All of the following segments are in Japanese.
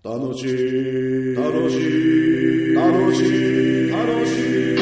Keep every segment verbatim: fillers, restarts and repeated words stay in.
楽しい楽しい楽しい楽しい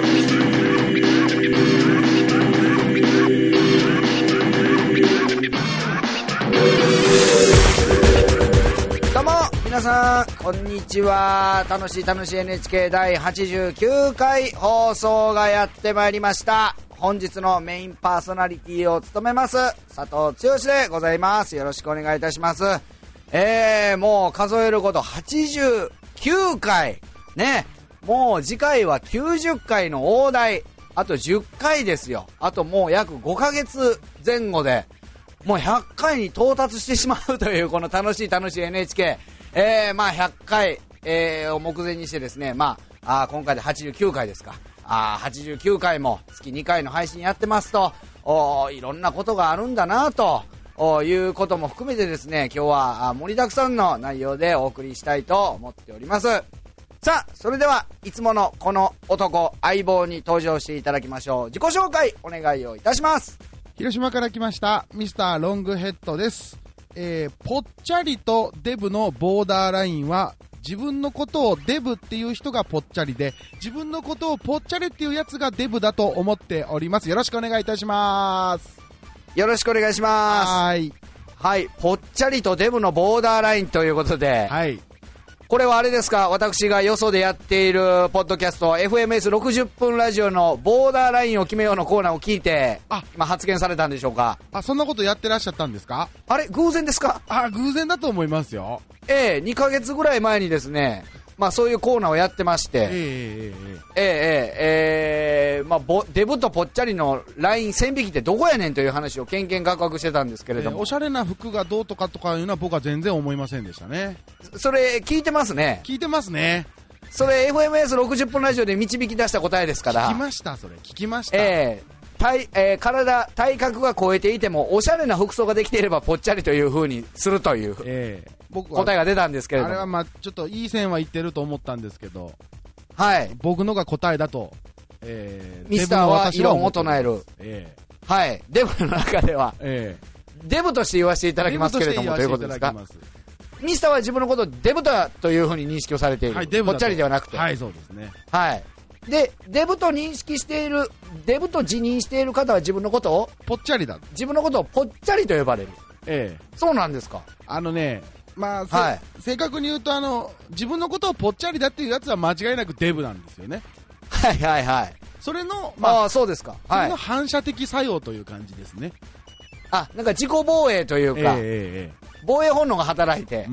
どうも皆さんこんにちは。楽しい楽しい エヌエイチケー 第はちじゅうきゅうかい放送がやってまいりました。本日のメインパーソナリティを務めます佐藤剛でございます。よろしくお願いいたします。えー、もう数えることはちじゅうきゅうかいね。もう次回はきゅうじゅっかいの大台、あとじゅっかいですよ。あともう約ごかげつぜん後でもうひゃっかいに到達してしまうというこの楽しい楽しい エヌエイチケー、えー、まあひゃっかい、えー、を目前にしてですね、まあ、あ今回ではちじゅうきゅうかいですか。あはちじゅうきゅうかいも月にかいの配信やってますと、おいろんなことがあるんだなということも含めてですね、今日は盛りだくさんの内容でお送りしたいと思っております。さあそれではいつものこの男相棒に登場していただきましょう。自己紹介お願いをいたします。 広島から来ましたミスターロングヘッドです。えー、ぽっちゃりとデブのボーダーラインは、自分のことをデブっていう人がぽっちゃりで、自分のことをぽっちゃりっていうやつがデブだと思っております。よろしくお願いいたします。 よろしくお願いします。 はい。 はい、ぽっちゃりとデブのボーダーラインということで、 はい。 これはあれですか、私がよそでやっているポッドキャスト エフエムエスろくじゅっぷんラジオのボーダーラインを決めようのコーナーを聞いて、あ、今発言されたんでしょうか。 あ、そんなことやってらっしゃったんですか。 あれ偶然ですか。 あ、偶然だと思いますよ。 ええ、にかげつぐらい前にですね、まあそういうコーナーをやってまして、えええええええええまあボデブとぽっちゃりのライン線引きってどこやねんという話をけんけんがくがくしてたんですけれども、 えー、おしゃれな服がどうとかとかいうのは僕は全然思いませんでしたね。 それ聞いてますね。 聞いてますね。 それ エフエムエスろくじゅっぷんラジオで導き出した答えですから。 聞きました。それ聞きました。 えー体えー、体体格が超えていてもおしゃれな服装ができていればぽっちゃりという風にするという、 えー、僕答えが出たんですけれども、 あれはまあちょっといい線は言ってると思ったんですけど、 はい、 僕のが答えだと、えー、 ミスターは異論を唱える、 えー、はいデブの中では、 えー、 デブとして言わせていただきますけれども、ということですか。ミスターは自分のことをデブだという風に認識をされている、はい、ぽっちゃりではなくて、 はい、そうですね。 はいでデブと認識している、デブと自認している方は自分のことをぽっちゃりだ、 自分のことをぽっちゃりと呼ばれる。 ええ、 そうなんですか。 あのね、まあ、 はい、 正確に言うと、あの自分のことをぽっちゃりだっていうやつは間違いなくデブなんですよね。 はいはいはい。 それの、まあ、 あそうですか、 それの反射的作用という感じですね。 あ、なんか自己防衛というか、 ええ、 防衛本能が働いて、 うん、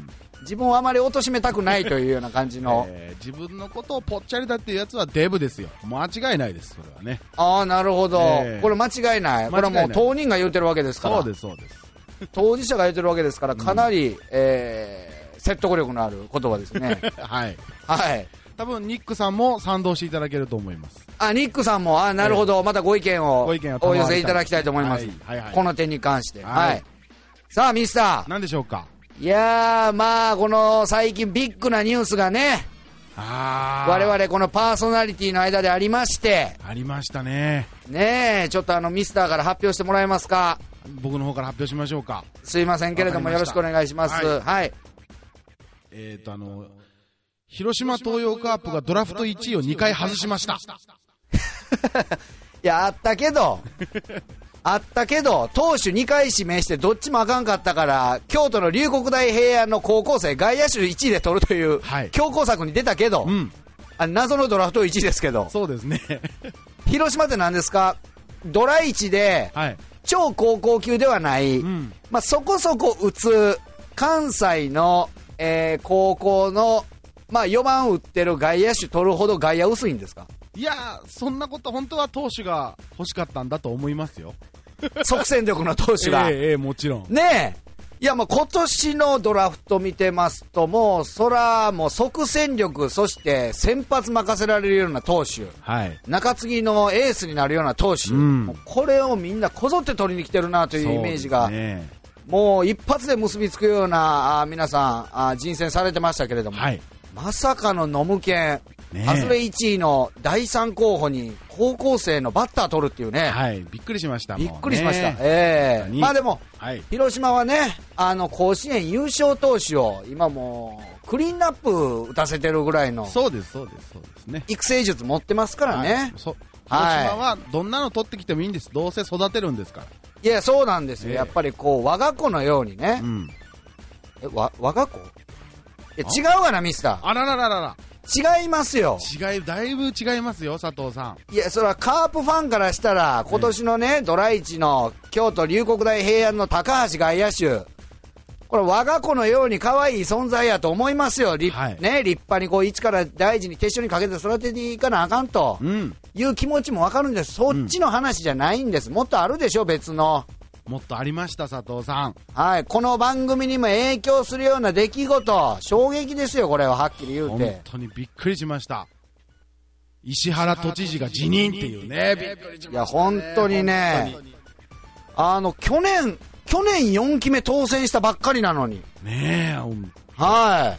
自分をあまり貶めたくないというような感じの、 えー、自分のことをぽっちゃりだっていうやつはデブですよ。間違いないです、それはね。 ああなるほど、えー、これ間違いない。これはもう当人が言うてるわけですから。 そうですそうです。 当事者が言うてるわけですから、かなり、うん、えー、説得力のある言葉ですね。 はいはい。 多分ニックさんも賛同していただけると思います。 あ、ニックさんも、あ、なるほど、えー、またご意見をお寄せいただきたいと思います。はいはいはい、この点に関して。はい。はい、さあミスター、 何でしょうか。 いやー、まあこの最近ビッグなニュースがね、 あ我々このパーソナリティの間でありまして、 ありましたね。 ねえ、ちょっとあのミスターから発表してもらえますか。 僕の方から発表しましょうか。 すいませんけれどもよろしくお願いします。はい、はい、 えーとあの広島東洋カープがドラフトいちいをにかい外しました。 いや、あったけどあったけど投手にかい指名してどっちもあかんかったから、京都の龍谷大平安の高校生外野手いちいで取るという強攻策に出たけど、うん、あ謎のドラフトいちいですけど。 そうですね。 広島って何ですか、ドラいちで、はい、超高校級ではない、うん、まあ、そこそこ打つ関西の、えー、高校の、まあ、よばん打ってる外野手取るほど外野薄いんですか。 いやー、そんなこと、本当は投手が欲しかったんだと思いますよ。 即戦力の投手が。 えー、えー、もちろん。 ねえ。いや、まあ、今年のドラフト見てますと、もう、そら、もう即戦力、そして先発任せられるような投手。はい。中継ぎのエースになるような投手。うん、もうこれをみんなこぞって取りに来てるなというイメージが。ね、もう一発で結びつくような、あ皆さんあ人選されてましたけれども。はい。まさかのノムケン。 ねえ、 外れいちいのだいさん候補に高校生のバッター取るっていうね。 はい、びっくりしました。 びっくりしました。 もうね、 ええまあでも、 はい、 広島はね、あの、甲子園優勝投手を今もう、クリーンナップ打たせてるぐらいの、 そうです、そうです、そうですね。 育成術持ってますからね。 はい、そ広島はどんなの取ってきてもいいんです。どうせ育てるんですから。 いや、そうなんですよ。 ええ、 やっぱりこう、我が子のようにね。 うん、 え、わ、我が子いや、違うがな、ミスター。 あららららら。 違いますよ。 違い、だいぶ違いますよ、佐藤さん。 いや、それはカープファンからしたら、今年のね、ドラいちの京都龍谷大平安の高橋外野手、これ我が子のように可愛い存在やと思いますよ。立、 はい、 ね、立派にこう一から大事に決勝にかけて育てていかなあかんと、うん、いう気持ちもわかるんです。そっちの話じゃないんです。もっとあるでしょ、別の。 もっとありました、佐藤さん。 はい、この番組にも影響するような出来事、衝撃ですよ、これははっきり言うて。 本当にびっくりしました。石原都知事が辞任っていうね、びっくりしましたね。 いや、本当にね、あの、去年、去年よんきめ当選したばっかりなのに。 ねえ、 はい。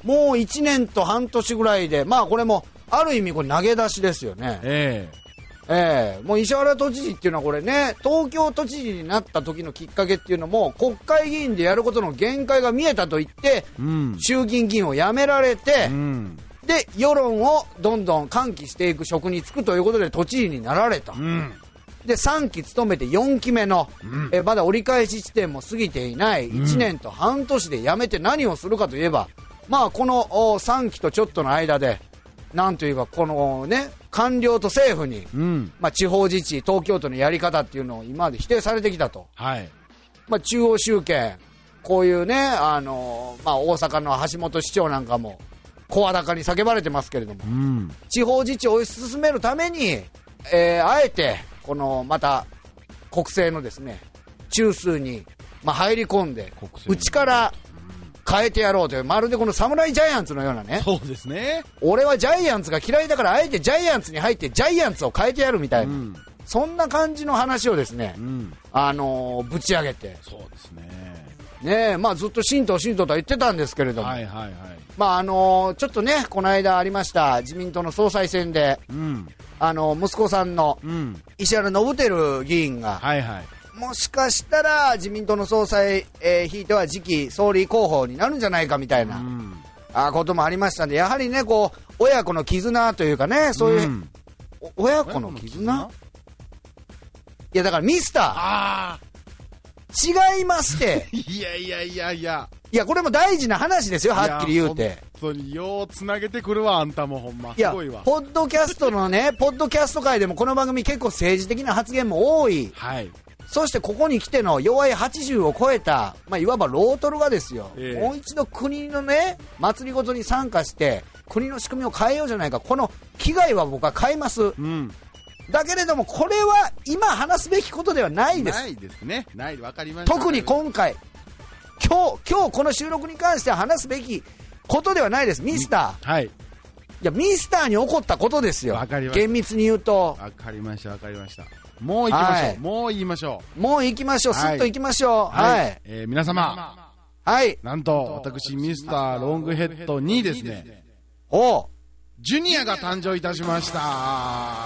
もういちねんと半年ぐらいで、まあこれも、ある意味これ投げ出しですよね。 ええええ、もう石原都知事っていうのはこれね、東京都知事になった時のきっかけっていうのも、国会議員でやることの限界が見えたと言って、うん、衆議院議員を辞められて、うん、で、世論をどんどん喚起していく職に就くということで都知事になられた。うん、で、さんき務めてよんきめの、うん、えまだ折り返し地点も過ぎていないいちねんと半年で辞めて何をするかといえば、まあこのさんきとちょっとの間で、なんというかこのね、官僚と政府に、うん、まあ、地方自治、東京都のやり方っていうのを今まで否定されてきたと、はい、まあ、中央集権、こういうね、あのまあ、大阪の橋本市長なんかも声高に叫ばれてますけれども、うん、地方自治を推し進めるために、えー、あえてこのまた国政のですね中枢に、まあ、入り込んで内から変えてやろうという、まるでこの侍ジャイアンツのようなね。 そうですね。 俺はジャイアンツが嫌いだからあえてジャイアンツに入ってジャイアンツを変えてやるみたいな、うん、そんな感じの話をですね、うん、あのー、ぶち上げて。 そうですね。 ねえ、まあずっと神道神道とは言ってたんですけれども、 はいはいはい、 まああのー、ちょっとね、この間ありました自民党の総裁選で、うん、あのー、息子さんの石原伸晃議員が、はいはい、もしかしたら自民党の総裁、えー、ひいては次期総理候補になるんじゃないかみたいな、うん、あこともありましたんで、やはりね、こう親子の絆というかね、そういう、うん、親子の絆いやだからミスターあ違いますっていやいやいやいやいやこれも大事な話ですよ、はっきり言うて。 本当にようつなげてくるわ、あんたもほんま。 いやすごいわ。 ポッドキャストのねポッドキャスト界でもこの番組結構政治的な発言も多い、はい、そしてここに来ての弱いはちじゅうを超えた、まあ、いわばロートルがですよ、えー、もう一度国のね祭りごとに参加して国の仕組みを変えようじゃないか、この危害は僕は買います、うん、だけれどもこれは今話すべきことではないです。 ないですね。ない、わかりました。 特に今回今日今日この収録に関しては話すべきことではないです。ミスター、はい、いやミスターに起こったことですよ。厳密に言うと。 わかりましたわかりました。もう行きましょう、はい、もう言いましょうもう行きましょう、はい、すっと行きましょう。はい、はい、 えー、皆様、はい、なんと私ミスターロングヘッドにですね、おジュニアが誕生いたしました。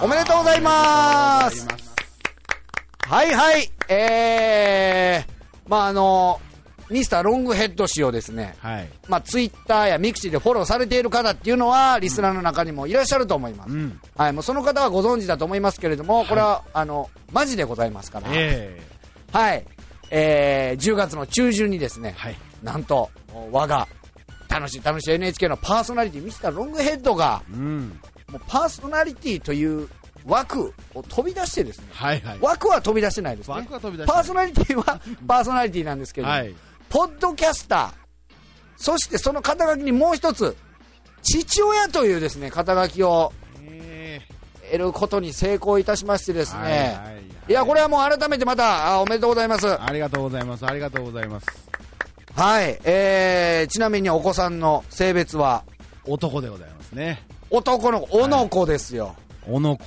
おめでとうございます。はいはい、えー、まああのミスターロングヘッド氏をですね、はい、まあツイッターやミクシーでフォローされている方っていうのはリスナーの中にもいらっしゃると思います、うん、はい、もうその方はご存知だと思いますけれども、これは、はい、あのマジでございますから、えー、はい、えー、じゅうがつの中旬にですね、はい、なんと我が楽しい楽しい エヌエイチケー のパーソナリティミスターロングヘッドが、うん、もうパーソナリティという枠を飛び出してですね、はいはい、枠は飛び出してないですね。枠は飛び出してない。パーソナリティはパーソナリティなんですけど、はい、ポッドキャスター、そしてその肩書きにもう一つ父親というですね肩書きを得ることに成功いたしましてですね、はいはいはい、いやこれはもう改めてまたあおめでとうございます。 ありがとうございますありがとうございます。 はい、えー、ちなみにお子さんの性別は男でございますね。 男の子、おの子ですよ、 はい、おの子ですよ。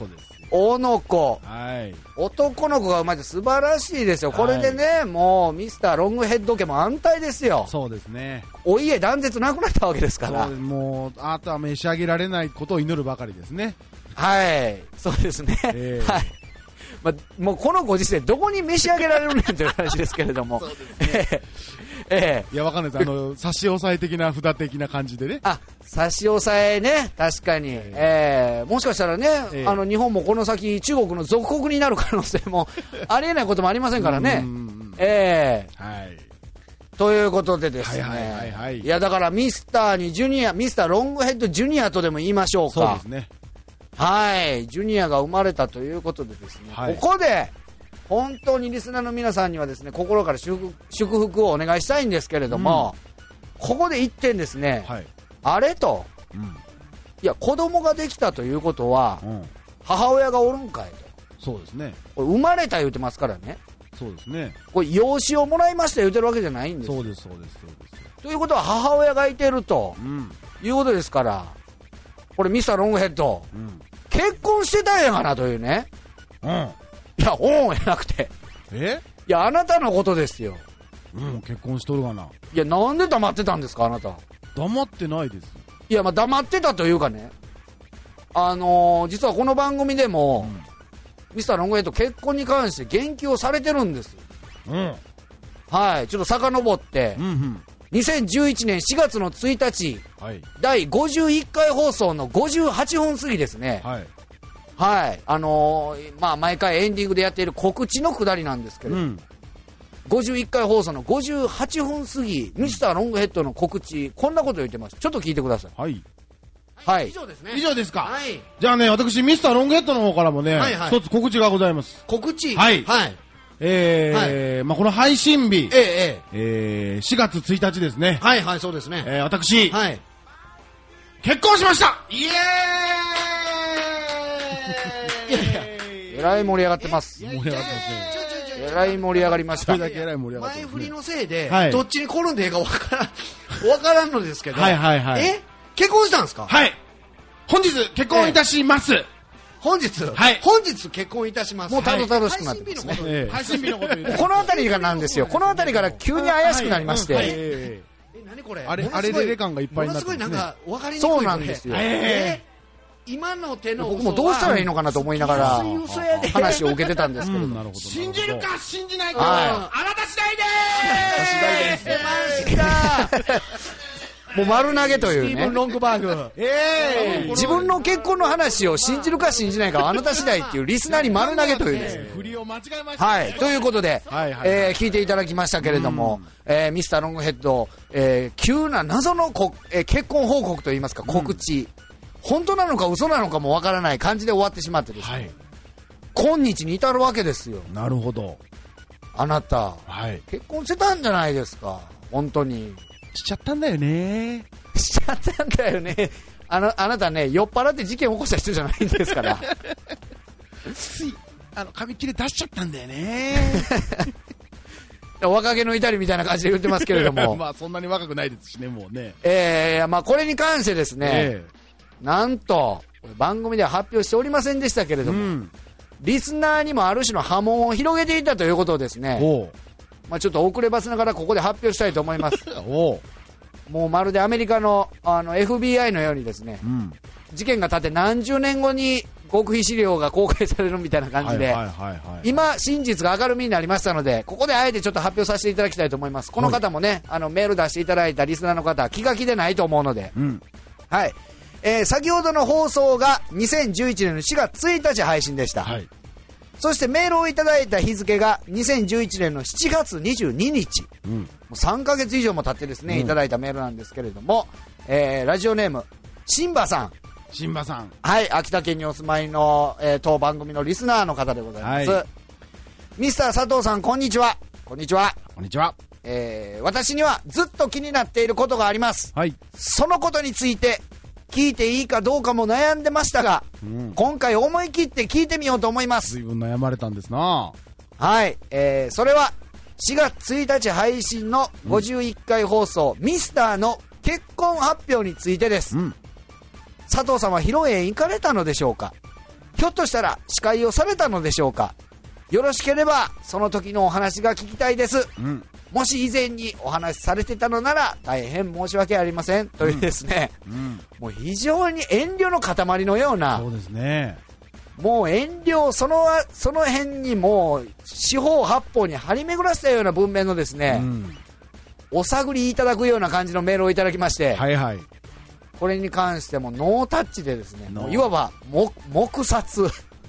おの子、 はい。 男の子が生まれて素晴らしいですよ。これでね、はい、もうミスターロングヘッド家も安泰ですよ。 そうですね。 お家断絶なくなったわけですから。 もうあとは召し上げられないことを祈るばかりですね。 はい、そうですね。えー、はい。まあ、もうこのご時世どこに召し上げられるねんという話ですけれども。そうですね。ええ、 いや、わかんないです。あの、差し押さえ的な札的な感じでね。 あ、差し押さえね、確かに。ええ、もしかしたらね、ええ、あの、日本もこの先、中国の属国になる可能性もありえないこともありませんからね。ええ。はい。ということでですね。はいはいはいはい。いや、だからミスターにジュニア、ミスターロングヘッドジュニアとでも言いましょうか。 そうですね。 はい。ジュニアが生まれたということでですね。はい、ここで、本当にリスナーの皆さんにはですね、心から祝福、祝福をお願いしたいんですけれども、うん、ここで一点ですね、はい、あれと、うん、いや、子供ができたということは、うん、母親がおるんかいと。 そうですね。 これ生まれた言うてますからね。 そうですね。 これ養子をもらいました言うてるわけじゃないんです。 そうです、そうです、そうです。 ということは母親がいてると、うん、いうことですから、これミスターロングヘッド、うん、結婚してたんやがなというね。うん。いや、おんやなくて。 え？ いや、あなたのことですよ。 うん、結婚しとるがな。 いや、なんで黙ってたんですか、あなた。 黙ってないです。 いや、まあ、黙ってたというかね、あのー、実はこの番組でも、うん、ミスターロングヘッド結婚に関して言及をされてるんです。うん。はい、ちょっと遡って、うんうん、にせんじゅういちねんしがつのついたち、はい、だいごじゅういっかい放送のごじゅうはっぷん過ぎですね。はい。はい、あのー、まあ、毎回エンディングでやっている告知のくだりなんですけど、うん、ごじゅういっかい放送のごじゅうはっぷん過ぎ、ミスターロングヘッドの告知、こんなこと言ってます。ちょっと聞いてください。 はい。 はい。 以上ですね。以上ですか。はい。じゃあね、私、ミスターロングヘッドの方からもね、はいはい、一つ告知がございます。 告知はい。 はい。 えー、はい、まあ、この配信日、 ええええー、しがつついたちですね。 はいはい、そうですね。 えー、私、 はい。 結婚しましたイエーイいやいや、えらい盛り上がってます。 盛り上がってますね。 えらい盛り上がりました。 それだけえらい盛り上がってます、ね。 前振りのせいで、はい、どっちに転んでええかわからん、わからんのですけど。 はいはいはい。 え結婚したんですか？ はい。本日、結婚いたします。えー、 本日、 はい、 本日結婚いたします。もうたどたどしくなってますね。 配信日のこと言う。 このあたりがなんですよ。このあたりから急に怪しくなりまして。 はいはい、えー、何これ？あれ、あれでレ感がいっぱいになってますね。 ものすごいなんか分かりにくい。そうなんですよ。えー今の手の僕もどうしたらいいのかなと思いながら話を受けてたんですけど、うん、なるほど信じるか信じないかはあなた次第でーす。もう丸投げというね。スティーブン・ロングバーグ、えー、自分の結婚の話を信じるか信じないかはあなた次第っていうリスナーに丸投げというですね。 振りを間違えました。 はい。ということで、はいはい、えー、聞いていただきましたけれども、えー、ミスターロングヘッド、えー、急な謎のこ、えー、結婚報告といいますか告知。うん、本当なのか嘘なのかもわからない感じで終わってしまってですね、はい、今日に至るわけですよ。 なるほど。 あなた、はい、結婚してたんじゃないですか。本当にしちゃったんだよね。 しちゃったんだよね。あの、あなたね、酔っ払って事件を起こした人じゃないんですからついあの紙切れ出しちゃったんだよね若気の至りみたいな感じで言ってますけれどもまあそんなに若くないですしね、もうね。 えー、まあこれに関してですね、えーなんと番組では発表しておりませんでしたけれども、うん、リスナーにもある種の波紋を広げていたということをですね、まあ、ちょっと遅ればせながらここで発表したいと思いますおもうまるでアメリカ の, あの エフビーアイ のようにですね、うん、事件が経って何十年後に極秘資料が公開されるみたいな感じで、今真実が明るみになりましたので、ここであえてちょっと発表させていただきたいと思います。この方もね、あのメール出していただいたリスナーの方気が気でないと思うので、うん、はい、えー、先ほどの放送がにせんじゅういちねんのしがつついたち配信でした、はい、そしてメールをいただいた日付がにせんじゅういちねんのしちがつにじゅうににち、うん、もうさんかげつ以上も経ってですね、うん、いただいたメールなんですけれども、えー、ラジオネームシンバさん、 シンバさん、 はい、秋田県にお住まいの、えー、当番組のリスナーの方でございます、はい、ミスター佐藤さん、こんにちは。こんにちは。 こんにちは。 えー、私にはずっと気になっていることがあります、 はい、そのことについて聞いていいかどうかも悩んでましたが、うん、今回思い切って聞いてみようと思います。 随分悩まれたんですな。 はい、えー、それはしがつついたち配信のごじゅういっかい放送、うん、ミスターの結婚発表についてです、うん、佐藤さんは披露宴行かれたのでしょうか。 ひょっとしたら司会をされたのでしょうか。よろしければその時のお話が聞きたいです、 うん、 もし以前にお話しされてたのなら大変申し訳ありません、というですね、 うんうん、 もう非常に遠慮の塊のような、 そうですね、 もう遠慮そのその辺にもう四方八方に張り巡らせたような文面のですね、うん、お探りいただくような感じのメールをいただきまして、 はいはい、 これに関してもノータッチでですね、もういわば黙殺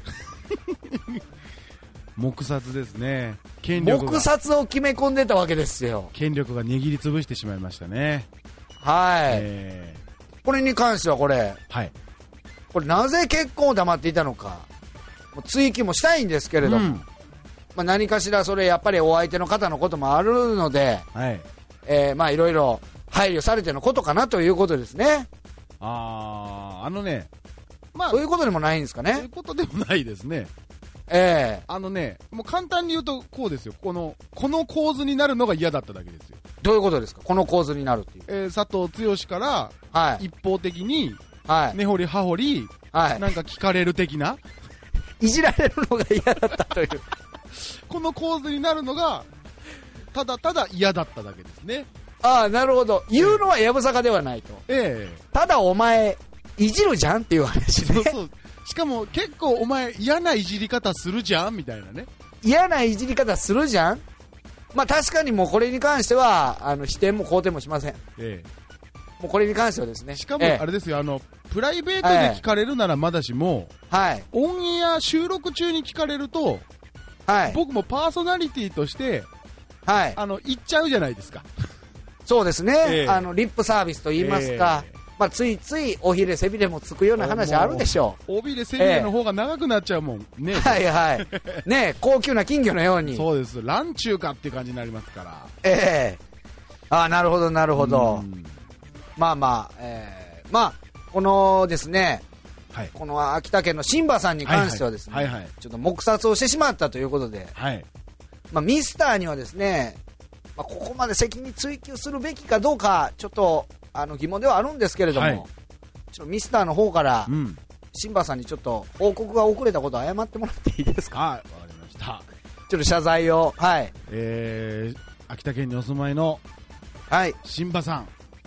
黙殺ですね。権力が黙殺を決め込んでたわけですよ。 権力が握りつぶしてしまいましたね。 はい、 えー、これに関してはこれ、 はい、 これなぜ結婚を黙っていたのか、もう追記もしたいんですけれども、うん、まあ、何かしらそれやっぱりお相手の方のこともあるので、 はい、 えー、まあいろいろ配慮されてのことかなということですね。 あー、あのね、まあそういうことでもないんですかね。 そういうことでもないですね。 ええー、 あのね、もう簡単に言うとこうですよ。このこの構図になるのが嫌だっただけですよ。 どういうことですか、この構図になるっていう。 えー、佐藤剛から、はい、一方的に、はい、根掘り葉掘り、はい、なんか聞かれる的な、 いじられるのが嫌だったというこの構図になるのがただただ嫌だっただけですね。 ああ、なるほど。言うのはやぶさかではないと。 ええー、 ただお前いじるじゃんっていう話ね。 そうそう、しかも結構お前嫌ないじり方するじゃんみたいなね。 嫌ないじり方するじゃん。まあ確かにもうこれに関してはあの否定も肯定もしません。 ええ、 もうこれに関してはですね。 しかもあれですよ、ええ、あのプライベートで聞かれるならまだしも、 はい、 オンエア収録中に聞かれると、はい、僕もパーソナリティとして、はい、あの言っちゃうじゃないですか。 そうですね、 ええ、 あのリップサービスと言いますか、ええ、まあ、ついついおひれ背びれもつくような話あるでしょう。 おびれ背びれの方が長くなっちゃうもん、ね、 はいはいね、高級な金魚のように。 そうです、ランチューかっていう感じになりますから。 ええ、ああ、なるほどなるほど。まあまあ、えー、まあこのですね、はい、この秋田県の新馬さんに関してはですね、はいはいはいはい、ちょっと黙殺をしてしまったということで、はい、まあ、ミスターにはですね、まあ、ここまで責任追及するべきかどうかちょっとあの疑問ではあるんですけれども、はい、ちょっとミスターの方から、うん、新馬さんにちょっと報告が遅れたことを謝ってもらっていいですか。 はい、わかりました。 ちょっと謝罪を、はい、 えー、秋田県にお住まいの新馬さん、はい、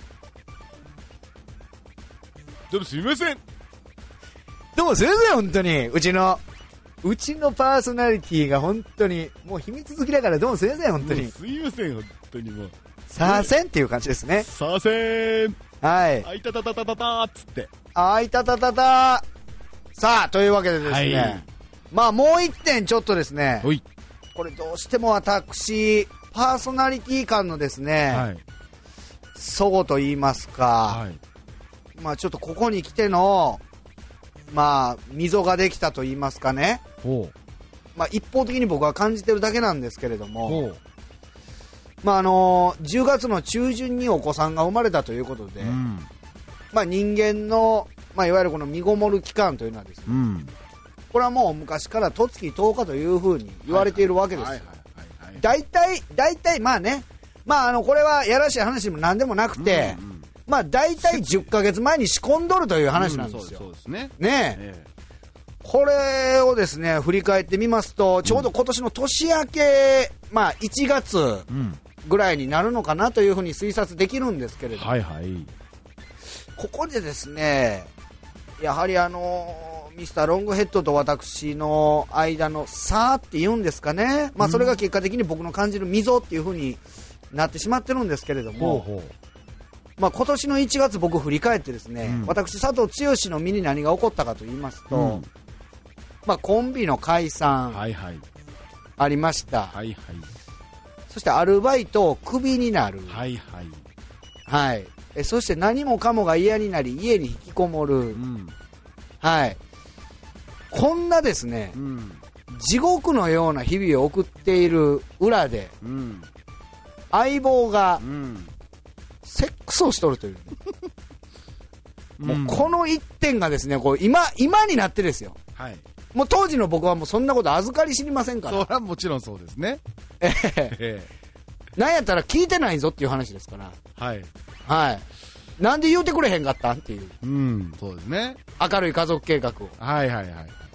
どうもすみません。 どうもすみません、本当にうちのうちのパーソナリティが本当にもう秘密好きだから、どうもすみません、本当にすみません、本当にもうさあせんっていう感じですね。 さあせん、はい、あいたたたたたたっつって、 あいたたたた。さあというわけでですね、はい、まあもう一点ちょっとですね、これどうしても私パーソナリティ間のですね、はい、齟齬と言いますか、はい、まあちょっとここに来てのまあ溝ができたと言いますかね、まあ一方的に僕は感じてるだけなんですけれども、まああのじゅうがつの中旬にお子さんが生まれたということで、うん、まあ人間の、まあ、いわゆるこの身ごもる期間というのはですね、うん、これはもう昔から十月とおかというふうに言われているわけですよ。大体大体まあね、まああのこれはやらしい話でも何でもなくて、うんうん、まあ大体じゅっかげつまえに仕込んどるという話なんですよ。 そうですね。 ねえ。これをですね振り返ってみますと、ちょうど今年の年明け、まあいちがつぐらいになるのかなというふうに推察できるんですけれども、 はいはい、 ここでですね、やはりあのミスターロングヘッドと私の間の差っていうんですかね、まあそれが結果的に僕の感じる溝っていうふうになってしまってるんですけれども、ほうほう、まあ、今年のいちがつ僕振り返ってですね、うん、私佐藤剛の身に何が起こったかと言いますと、うん、まあ、コンビの解散ありました、はいはい、そしてアルバイトをクビになる、はいはいはい、えそして何もかもが嫌になり家に引きこもる、うん、はい、こんなですね、うん、地獄のような日々を送っている裏で、うん、相棒が、うん、セックスをしとるという、ね、もうこの一点がですね、こう 今, 今になってですよ、はい、もう当時の僕はもうそんなこと預かり知りませんから。 それはもちろんそうですね、 ええなんやったら聞いてないぞっていう話ですから、はいはい、なんで言うてくれへんかったんっていう、 うん、そうですね、 明るい家族計画を、 はいはいはい、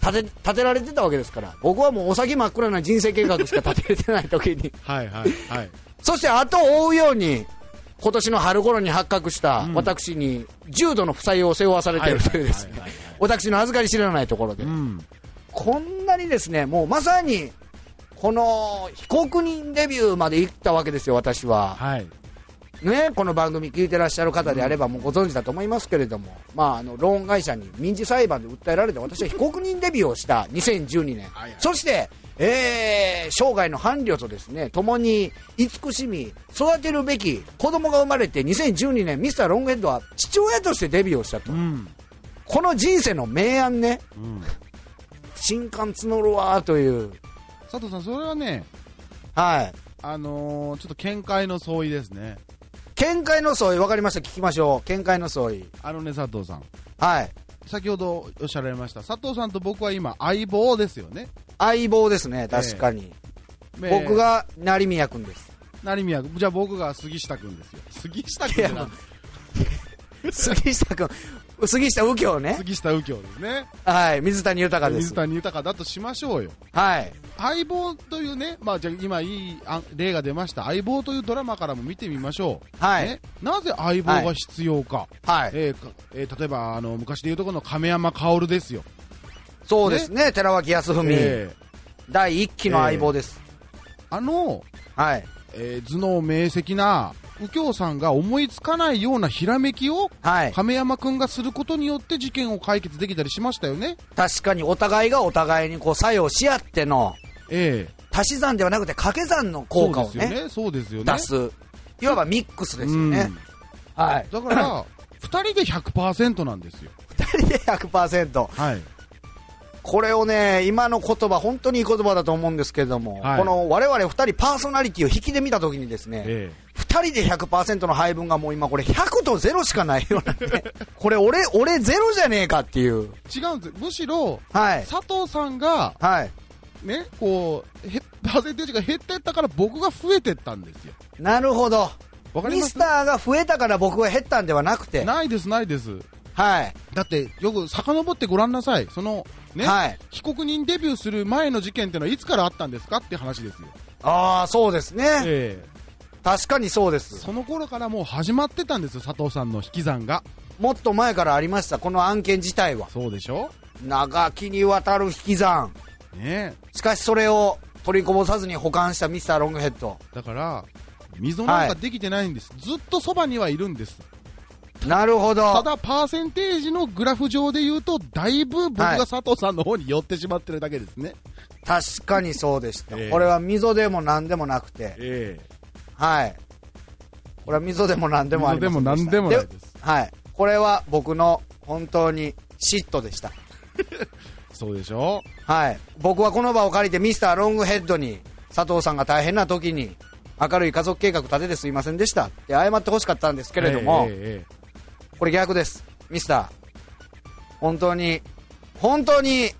立て、立てられてたわけですから、僕はもうお先真っ暗な人生計画しか立てれてない時に。 はいはいはい。 そして後を追うように、今年の春頃に発覚した私に重度の負債を背負わされているというですね、私の預かり知らないところで、うん、こんなにですね、もうまさにこの被告人デビューまで行ったわけですよ、私は。はい。ね、この番組聞いてらっしゃる方であればもうご存知だと思いますけれども、うん、まあ、あのローン会社に民事裁判で訴えられて、私は被告人デビューをしたにせんじゅうにねん、はいはい、そして、えー、生涯の伴侶とですね共に慈しみ育てるべき子供が生まれて、にせんじゅうにねんミスターロングヘッドは父親としてデビューをしたと、うん、この人生の明暗ね、うん、新刊募るわという。 佐藤さん、それはね、 はい、 あのー、ちょっと見解の相違ですね。 見解の相違、分かりました、聞きましょう。見解の相違。 あのね、佐藤さん、 はい、 先ほどおっしゃられました佐藤さんと僕は今相棒ですよね。 相棒ですね、確かに、えー、僕が成宮君です。 成宮君、じゃあ僕が杉下君ですよ。杉下君ってなん杉下君、杉下右京ね。 杉下右京ですね。 はい、水谷豊です。 水谷豊だとしましょうよ。 はい。 相棒というね、まあじゃあ今いい例が出ました相棒というドラマからも見てみましょう。はい。ね、なぜ相棒が必要か。はい。えーえー、例えばあの昔でいうとこの亀山薫ですよ。 そうですね。ね、寺脇康文、えー、だいいっきの相棒です。 えー、あの、 はい。 えー、頭脳明晰な右京さんが思いつかないようなひらめきを、はい、亀山くんがすることによって事件を解決できたりしましたよね。 確かにお互いがお互いにこう作用し合っての、えー、足し算ではなくて掛け算の効果をね、 そうですよね、 出す、いわばミックスですよね、 うん、はい、だからふたりで ひゃくパーセント なんですよ。 ふたりで ひゃくパーセント、はい、これをね、今の言葉本当にいい言葉だと思うんですけれども、はい、この我々ふたりパーソナリティを引きで見たときにですね、ええ、ふたりで ひゃくパーセント の配分がもう今これひゃくとゼロしかないようなねこれ俺俺ゼロじゃねえかっていう。 違うんです。むしろ、はい、佐藤さんが、はい、ね、こうパーセンテージが減っていったから僕が増えていったんですよ。 なるほど。ミスターが増えたから僕が減ったんではなくて。 ないですないです。 はい。 だってよく遡ってごらんなさい。そのね、はい、被告人デビューする前の事件ってのはいつからあったんですかって話ですよ。 ああ、そうですね、えー、確かにそうです。 その頃からもう始まってたんですよ、佐藤さんの引き算が。 もっと前からありました、この案件自体は。 そうでしょ。 長きにわたる引き算、ね、しかしそれを取りこぼさずに保管したミスターロングヘッドだから溝なんかできてないんです、はい、ずっとそばにはいるんです。 なるほど。 ただパーセンテージのグラフ上で言うとだいぶ僕が佐藤さんの方に寄ってしまってるだけですね、 はい、確かにそうでした、えー、これは溝でも何でもなくて、えー、はいこれは溝でも何でもありませんでした。 溝でも何でもないです。 はい、これは僕の本当に嫉妬でしたそうでしょ。 はい、僕はこの場を借りてミスターロングヘッドに佐藤さんが大変な時に明るい家族計画立ててすいませんでしたって謝ってほしかったんですけれども、えーえーこれ逆です、ミスター。本当に本当に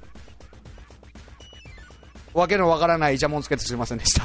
わけのわからないイチャモンつけてすいませんでした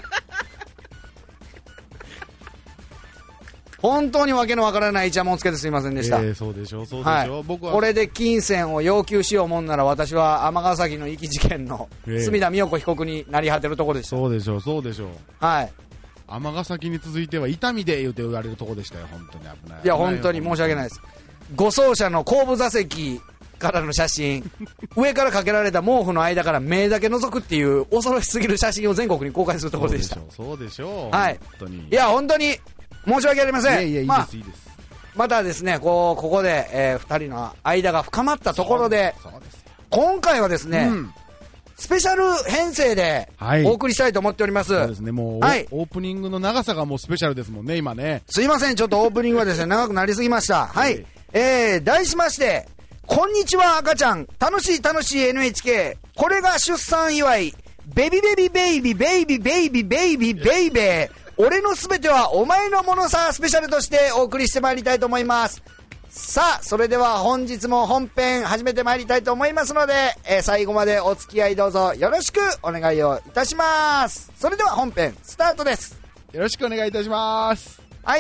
本当にわけのわからないイチャモンつけてすいませんでした、 えー、そうでしょうそうでしょう、はい、僕はこれで金銭を要求しようもんなら私は尼崎の遺棄事件の隅田美代子被告になり果てるところでした。 そうでしょうそうでしょう。 はい、 尼崎に続いては伊丹で言うて言われるところでしたよ。本当に危ない。 いや本当に申し訳ないです。護送車の後部座席からの写真上からかけられた毛布の間から目だけ覗くっていう恐ろしすぎる写真を全国に公開するところでした。 そうでしょう。 はい。本当にいや本当に申し訳ありません。いやいやいいです、まあ、いいです。またですねこうここで、えー、ふたりの間が深まったところで、そうです、そうです。今回はですね、うん、スペシャル編成でお送りしたいと思っております。 はい、そうですね、もう、はい、オープニングの長さがもうスペシャルですもんね今ね。 すいませんちょっとオープニングはですね長くなりすぎました。はい、えー、題しましてこんにちは赤ちゃん楽しい楽しい エヌエイチケー これが出産祝いベビベビベイビベイビベイビベイビベイベー俺のすべてはお前のものさスペシャルとしてお送りしてまいりたいと思います。さあそれでは本日も本編始めてまいりたいと思いますので、えー、最後までお付き合いどうぞよろしくお願いをいたします。それでは本編スタートです。 よろしくお願いいたします。 はい、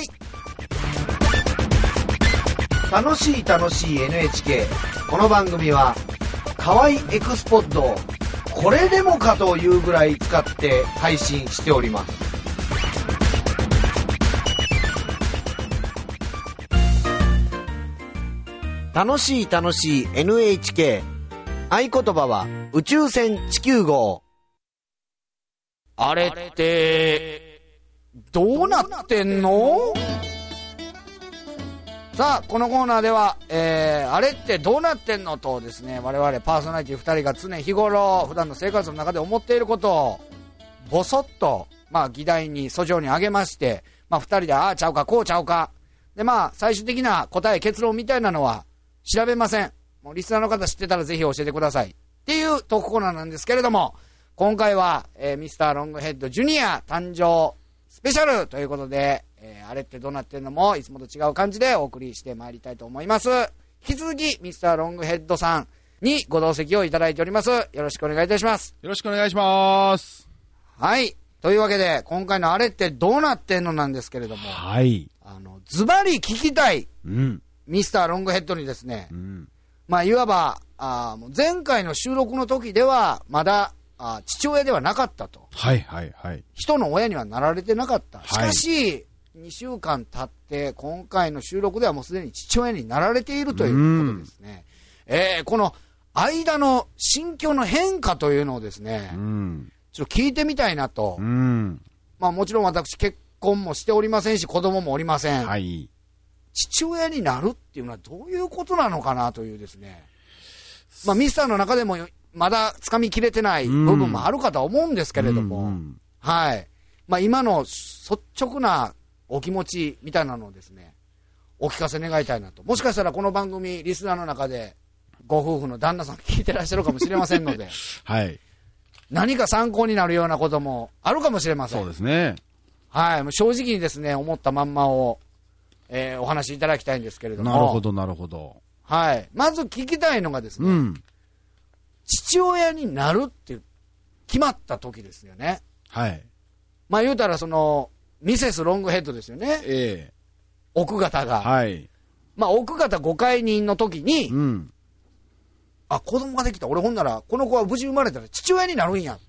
楽しい楽しい エヌエイチケー この番組は河合エクスポッドをこれでもかというぐらい使って配信しております。楽しい楽しい エヌエイチケー、 合言葉は宇宙船地球号。あれってどうなってんの？さあこのコーナーでは、えー、あれってどうなってんのとですね、我々パーソナリティふたりが常日頃普段の生活の中で思っていることをボソッと、まあ議題に訴状にあげまして、まあふたりでああちゃうかこうちゃうかで、まあ最終的な答え結論みたいなのは調べません。もうリスナーの方知ってたらぜひ教えてくださいっていうトークコーナーなんですけれども、今回は、えー、ミスターロングヘッドジュニア誕生スペシャルということで、えー、あれってどうなってんのもいつもと違う感じでお送りしてまいりたいと思います。引き続きミスターロングヘッドさんにご同席をいただいております。よろしくお願いいたします。 よろしくお願いします。 はい。というわけで今回のあれってどうなってんのなんですけれども、 はい。 あのズバリ聞きたい、 うん、 ミスターロングヘッドにですね、 うん、 まあいわばあもう前回の収録の時ではまだあ父親ではなかったと。 はいはいはい。 人の親にはなられてなかった。しかし、 はい、 にしゅうかん経って今回の収録ではもうすでに父親になられているということですね。えー、この間の心境の変化というのをですね、うん、ちょっと聞いてみたいなと。うん、まあもちろん私結婚もしておりませんし子供もおりません。はい、父親になるっていうのはどういうことなのかなというですね。まあミスターの中でもまだ掴みきれてない部分もあるかとは思うんですけれども、うんうん、はい。まあ今の率直なお気持ちみたいなのをですね、お聞かせ願いたいなと。もしかしたらこの番組リスナーの中でご夫婦の旦那さん聞いてらっしゃるかもしれませんので、はい。何か参考になるようなこともあるかもしれません。 そうですね。 はい。もう正直にですね、思ったまんまを、えー、お話しいただきたいんですけれども。 なるほどなるほど。 はい。まず聞きたいのがですね、うん、父親になるって決まった時ですよね。はい。まあ言うたらその、ミセスロングヘッドですよね。ええ。奥方が。はい。まあ奥方ごかい人の時に、うん。あ、子供ができた。俺ほんなら、この子は無事生まれたら父親になるんや。って、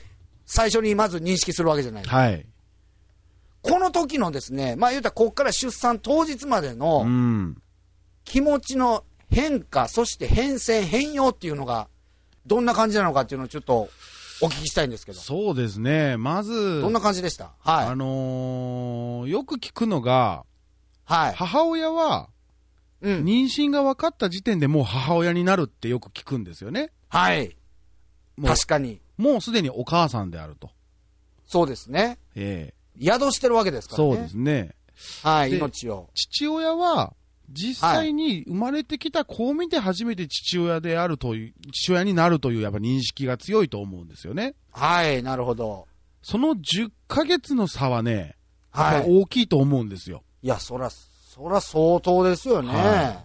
最初にまず認識するわけじゃないですか。はい。この時のですね、まあ言うたらこっから出産当日までの、うん。気持ちの変化、そして変遷、変容っていうのが、どんな感じなのかっていうのをちょっとお聞きしたいんですけど。 そうですね。まず、 どんな感じでした？はい。 あのー、よく聞くのが、はい。母親は、うん。妊娠が分かった時点でもう母親になるってよく聞くんですよね。 はい。確かに。 もうすでにお母さんであると。 そうですね。ええー。宿してるわけですからね。そうですね。はい、命を。 父親は、実際に生まれてきた子を見て初めて父親であるという、父親になるというやっぱ認識が強いと思うんですよね。 はい、なるほど。 そのじゅっかげつの差はね、はい、大きいと思うんですよ。 いや、そら、そら相当ですよね。はい、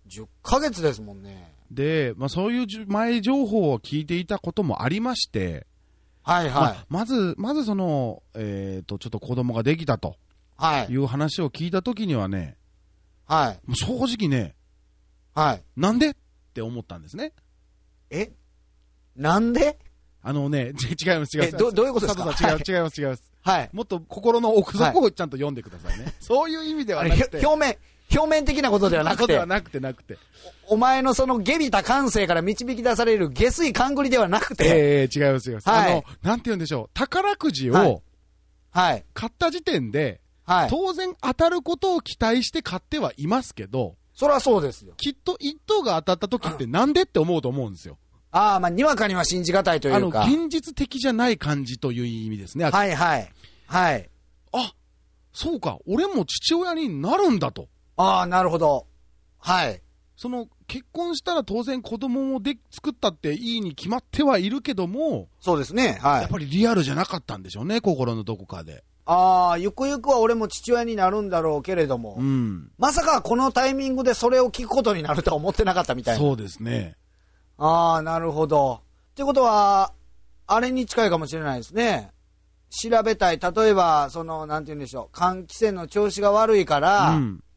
じゅっかげつですもんね。 で、まあそういう前情報を聞いていたこともありまして、はいはい。まあ、まず、まずその、えっと、ちょっと子供ができたと。はい。いう話を聞いたときにはね、はい。もう正直ね、はい。なんでって思ったんですね。 えなんであのね、違います違います。え、 ど、どういうことですか？ 違う、違います、違います。はい。もっと心の奥底をちゃんと読んでくださいね。はい、そういう意味ではなくて。 表面、表面的なことではなくて。 ことではなくてなくて。 お、お前のその下びた感性から導き出される下水勘繰りではなくて。 ええー、違います、違います。はい。あの、なんて言うんでしょう。宝くじを、はい。はい、買った時点で、はい、当然当たることを期待して買ってはいますけど、 そりゃそうですよ。 きっと一等が当たった時ってなんでって思うと思うんですよ。 ああ、まあ、にわかには信じがたいというか。 あの、現実的じゃない感じという意味ですね。 はいはい。はい。 あ、そうか、俺も父親になるんだと。 ああ、なるほど。はい。 その、結婚したら当然子供もで作ったっていいに決まってはいるけども、 そうですね。はい。 やっぱりリアルじゃなかったんでしょうね、心のどこかで。 ああ、ゆくゆくは俺も父親になるんだろうけれども、うん、まさかこのタイミングでそれを聞くことになるとは思ってなかったみたいな。 そうですね。 ああ、なるほど。ってことは、あれに近いかもしれないですね。調べたい。例えば、その、なんて言うんでしょう。換気扇の調子が悪いから、うん、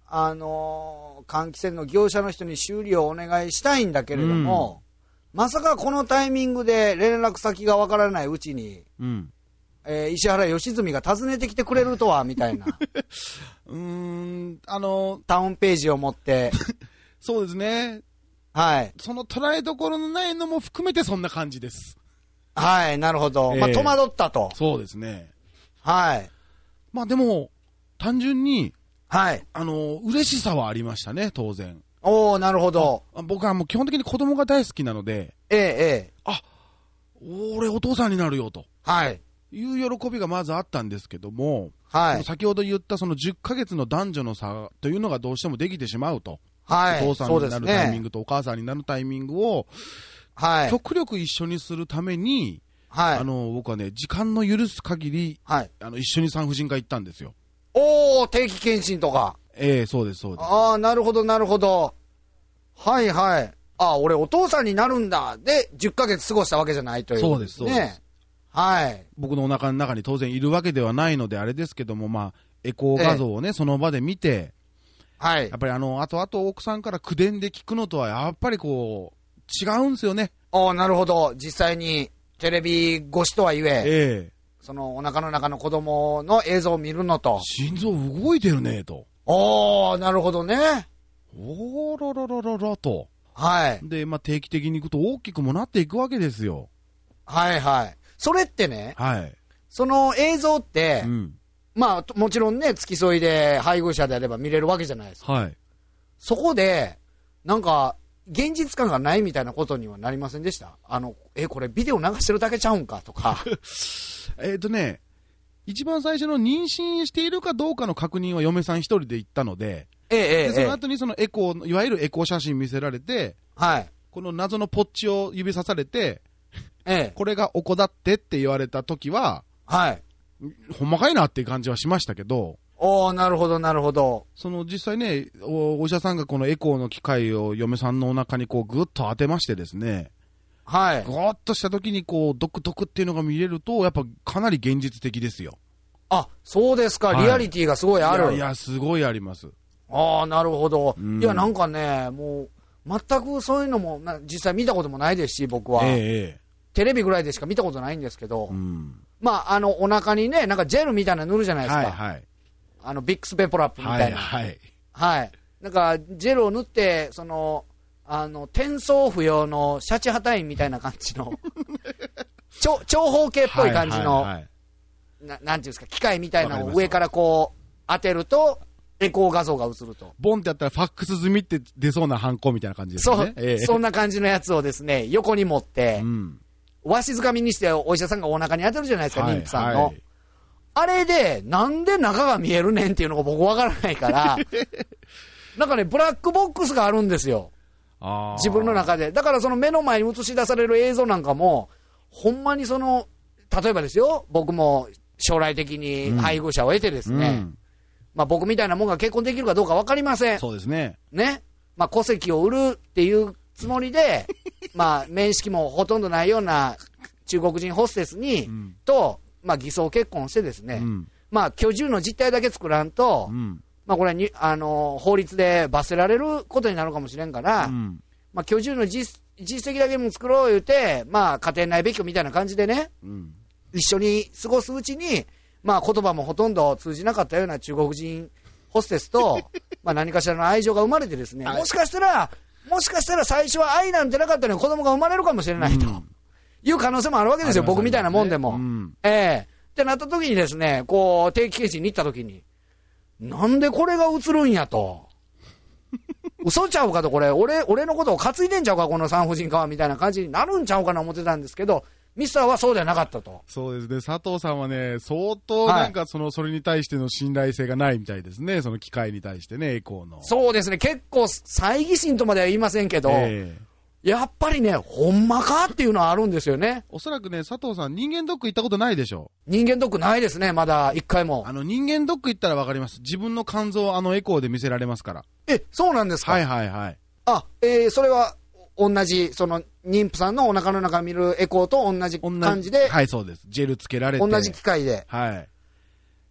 あのー、換気扇の業者の人に修理をお願いしたいんだけれども、うん、まさかこのタイミングで連絡先がわからないうちに、うんえー、石原良純が訪ねてきてくれるとは、みたいな。 うーん、あのー、 タウンページを持って。 そうですね。 はい。 その捉えどころのないのも含めてそんな感じです。 はい、なるほど。えー、まあ、戸惑ったと。 そうですね。 はい。 まあでも、単純に、 はい。 あのー、嬉しさはありましたね、当然。 おー、なるほど。 僕はもう基本的に子供が大好きなので、 ええ、ええ。 あ、俺お父さんになるよと。 はい。 いう喜びがまずあったんですけども、 はい。 先ほど言ったそのじゅっかげつの男女の差というのがどうしてもできてしまうと。 はい。 お父さんになるタイミングとお母さんになるタイミングを、 はい。 極力一緒にするために、はい。あの、僕はね、時間の許す限り、はい。あの、一緒に産婦人科行ったんですよ。 おー、定期検診とか。 ええー、そうです、そうです。 ああ、なるほど、なるほど。はいはい。ああ、俺お父さんになるんだ。で、じゅっかげつ過ごしたわけじゃないという、ね。 そうです、そうです。 はい。 僕のお腹の中に当然いるわけではないのであれですけども、まあ、エコー画像をね、ええ、その場で見て、 はい。 やっぱりあの、あとあと奥さんから口伝で聞くのとは、やっぱりこう、違うんですよね。 ああ、なるほど。実際にテレビ越しとはいえ、 ええ、 そのお腹の中の子供の映像を見るのと。 心臓動いてるね、と。 ああ、なるほどね。 おーろろろろろと。 はい。 で、まあ、定期的に行くと大きくもなっていくわけですよ。 はいはい。それってね、 はい。 その映像って、 うん、 まあ、もちろんね、付き添いで配偶者であれば見れるわけじゃないですか。 はい。 そこで、なんか、現実感がないみたいなことにはなりませんでした？あの、え、これビデオ流してるだけちゃうんかとか。 えっとね、一番最初の妊娠しているかどうかの確認は嫁さん一人で行ったので、 ええ、ええ。 で、その後にそのエコー、いわゆるエコー写真見せられて、 はい。 この謎のポッチを指さされて、 ええ。 これがお子だってって言われた時は、 はい。 ほんまかいなっていう感じはしましたけど、 おー、なるほど、なるほど。 その実際ね、お、お医者さんがこのエコーの機械を嫁さんのお腹にこうぐっと当てましてですね、 はい。 ぐーっとした時にこう、ドクドクっていうのが見れると、やっぱかなり現実的ですよ。 あ、そうですか、はい、リアリティがすごいある。 いやいや、すごいあります。 ああ、なるほど、うん。 いや、なんかね、もう、全くそういうのも、実際見たこともないですし、僕は。 ええ、 テレビぐらいでしか見たことないんですけど、 うん、 まあ、あの、お腹にね、なんかジェルみたいなの塗るじゃないですか。 はいはい。 あの、ビックスペポラップみたいな。 はい、はい。 はい。なんか、ジェルを塗って、その、あの、転送不要のシャチハタインみたいな感じの、長、長方形っぽい感じの、はいはいはい、な、なんていうんですか、機械みたいなのを上からこう、当てると、エコー画像が映ると。 ボンってやったらファックス済みって出そうなハンコみたいな感じですね。 そう、ええ、そんな感じのやつをですね、横に持って、うん、わしづかみにしてお医者さんがお腹に当てるじゃないですか、はい、妊婦さんの。はい、あれで、なんで中が見えるねんっていうのが僕わからないから、なんかね、ブラックボックスがあるんですよ。 あ自分の中で。だからその目の前に映し出される映像なんかも、ほんまにその、例えばですよ、僕も将来的に配偶者を得てですね、うんうんまあ僕みたいなもんが結婚できるかどうか分かりません。 そうですね。 ね。まあ戸籍を売るっていうつもりで、まあ面識もほとんどないような中国人ホステスに、うん、と、まあ偽装結婚してですね、うん、まあ居住の実態だけ作らんと、うん、まあこれはに、あの、法律で罰せられることになるかもしれんから、うん、まあ居住の実、実績だけも作ろう言うて、まあ家庭内別居みたいな感じでね、うん、一緒に過ごすうちに、まあ言葉もほとんど通じなかったような中国人ホステスと、まあ何かしらの愛情が生まれてですね、もしかしたら、もしかしたら最初は愛なんてなかったのに子供が生まれるかもしれないと、うん、いう可能性もあるわけですよ、僕みたいなもんでも。うん、ええー。ってなった時にですね、こう定期検診に行った時に、なんでこれが映るんやと。嘘ちゃうかと、これ、俺、俺のことを担いでんちゃうか、この産婦人科は、みたいな感じになるんちゃうかな思ってたんですけど、ミスターはそうではなかったと。 そうですね。佐藤さんはね、相当なんかその、はい、それに対しての信頼性がないみたいですね。その機械に対してね、エコーの。 そうですね。結構、猜疑心とまでは言いませんけど、えー、やっぱりね、ほんまかっていうのはあるんですよね。 おそらくね、佐藤さん、人間ドック行ったことないでしょ。 人間ドックないですね、まだ一回も。 あの、人間ドック行ったらわかります。自分の肝臓をあのエコーで見せられますから。 え、そうなんですか？ はいはいはい。 あ、えー、それは、同じ、その、妊婦さんのお腹の中見るエコーと同じ感じで。 はい、そうです。ジェルつけられて。 同じ機械で。 はい。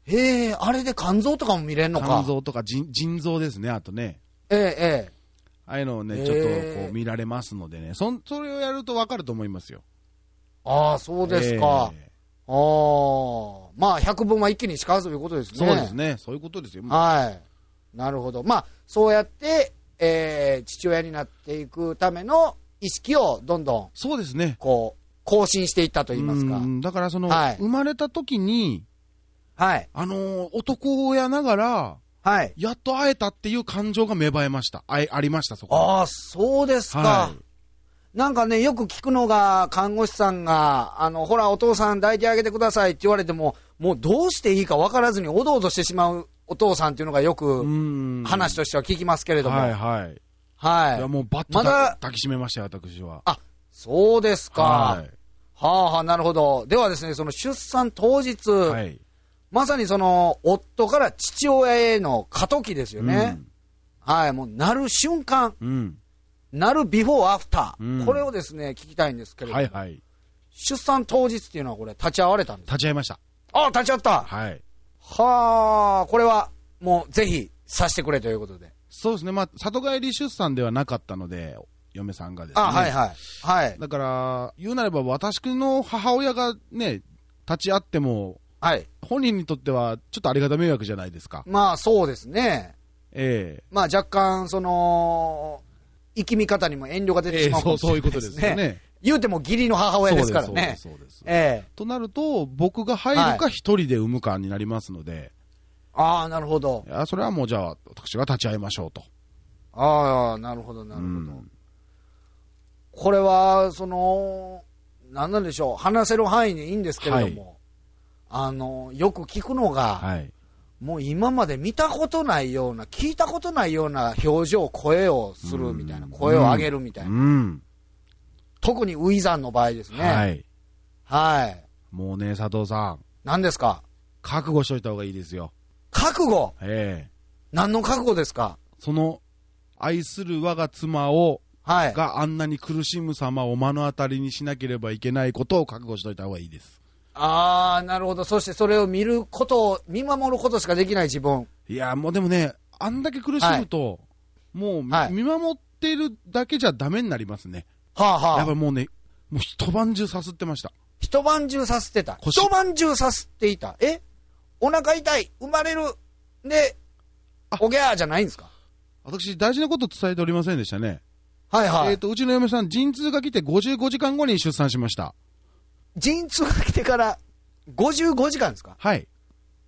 へえ、あれで肝臓とかも見れんのか。 肝臓とか腎腎臓ですね、あとね。 ええ、ええ。 ああいうのをね、 へーちょっとこう見られますのでね、そんそれをやるとわかると思いますよ。 ああ、そうですか。 えああ。まあ、百聞は一気にしかずということですね。 そうですね、そういうことですよ。 はい。なるほど。まあ、そうやって、えー、父親になっていくための意識をどんどん、 そうですね。 こう、更新していったと言いますか。 うんだからその、 はい生まれた時に、 はい。 あのー男親ながら、 はい。 やっと会えたっていう感情が芽生えました。あえありました、そこに。 ああ、そうですか。 はいなんかね、よく聞くのが、看護師さんが、あの、ほら、お父さん抱いてあげてくださいって言われても、もうどうしていいか分からずにおどおどしてしまうお父さんっていうのがよくうん話としては聞きますけれども。 はいはい。 はい。 いやもうバッとまだ抱きしめましたよ、私は。 あ、そうですか。 ははあはあ、なるほど。ではですね、その出産当日、 い。はい。 まさにその、夫から父親への過渡期ですよね。はい、もうなる瞬間、 うん。うん。 なるビフォーアフター、 うんこれをですね、聞きたいんですけれども、 はいはい。 出産当日っていうのはこれ立ち会われたんですか？ 立ち会いました。 あ、立ち会った。 はい。 はあ、これはもうぜひさしてくれということで。 そうですね。まあ、里帰り出産ではなかったので、嫁さんがですね。 あ、はいはい。はい。 だから、言うなれば私の母親がね、立ち会っても、 はい。 本人にとってはちょっとありがた迷惑じゃないですか。 まあそうですね。 えまあ若干、その、生き見方にも遠慮が出えええてしまうかそう、 もしれないそういうことですよね。 言うても義理の母親ですからね。 そうです、そうです。そうですええ。 となると、僕が入るか一人で産むかになりますので、 ああ、なるほど。 いやそれはもうじゃあ、私が立ち会いましょうと。 ああ、なるほど、なるほど。 うんこれは、その、なんなんでしょう、話せる範囲でいいんですけれども、あの、よく聞くのが、 はい。 もう今まで見たことないような、聞いたことないような表情、声をするみたいな、 うん声を上げるみたいな。 うん。 特にウィザンの場合ですね。 は。い。 はい。 もうね、佐藤さん、 何ですか？ 覚悟しといた方がいいですよ。 覚悟。 ええ何の覚悟ですか？ その、愛する我が妻を、 はい。 があんなに苦しむ様を目の当たりにしなければいけないことを覚悟しといた方がいいです。 ああ、なるほど。そしてそれを見ることを、見守ることしかできない自分。 いや、もうでもね、あんだけ苦しむと、もう、 はい見守っているだけじゃダメになりますね。 はあはあ。 やっぱりもうね、もう一晩中さすってました。 一晩中さすってた。 腰一晩中さすっていた。えお腹痛い、生まれる。で、 あおぎゃーじゃないんですか？ 私、大事なこと伝えておりませんでしたね。 はいはい。 えっ、と、うちの嫁さん、陣痛が来てごじゅうごじかんごに出産しました。 陣痛が来てからごじゅうごじかんですか？ はい。 え ?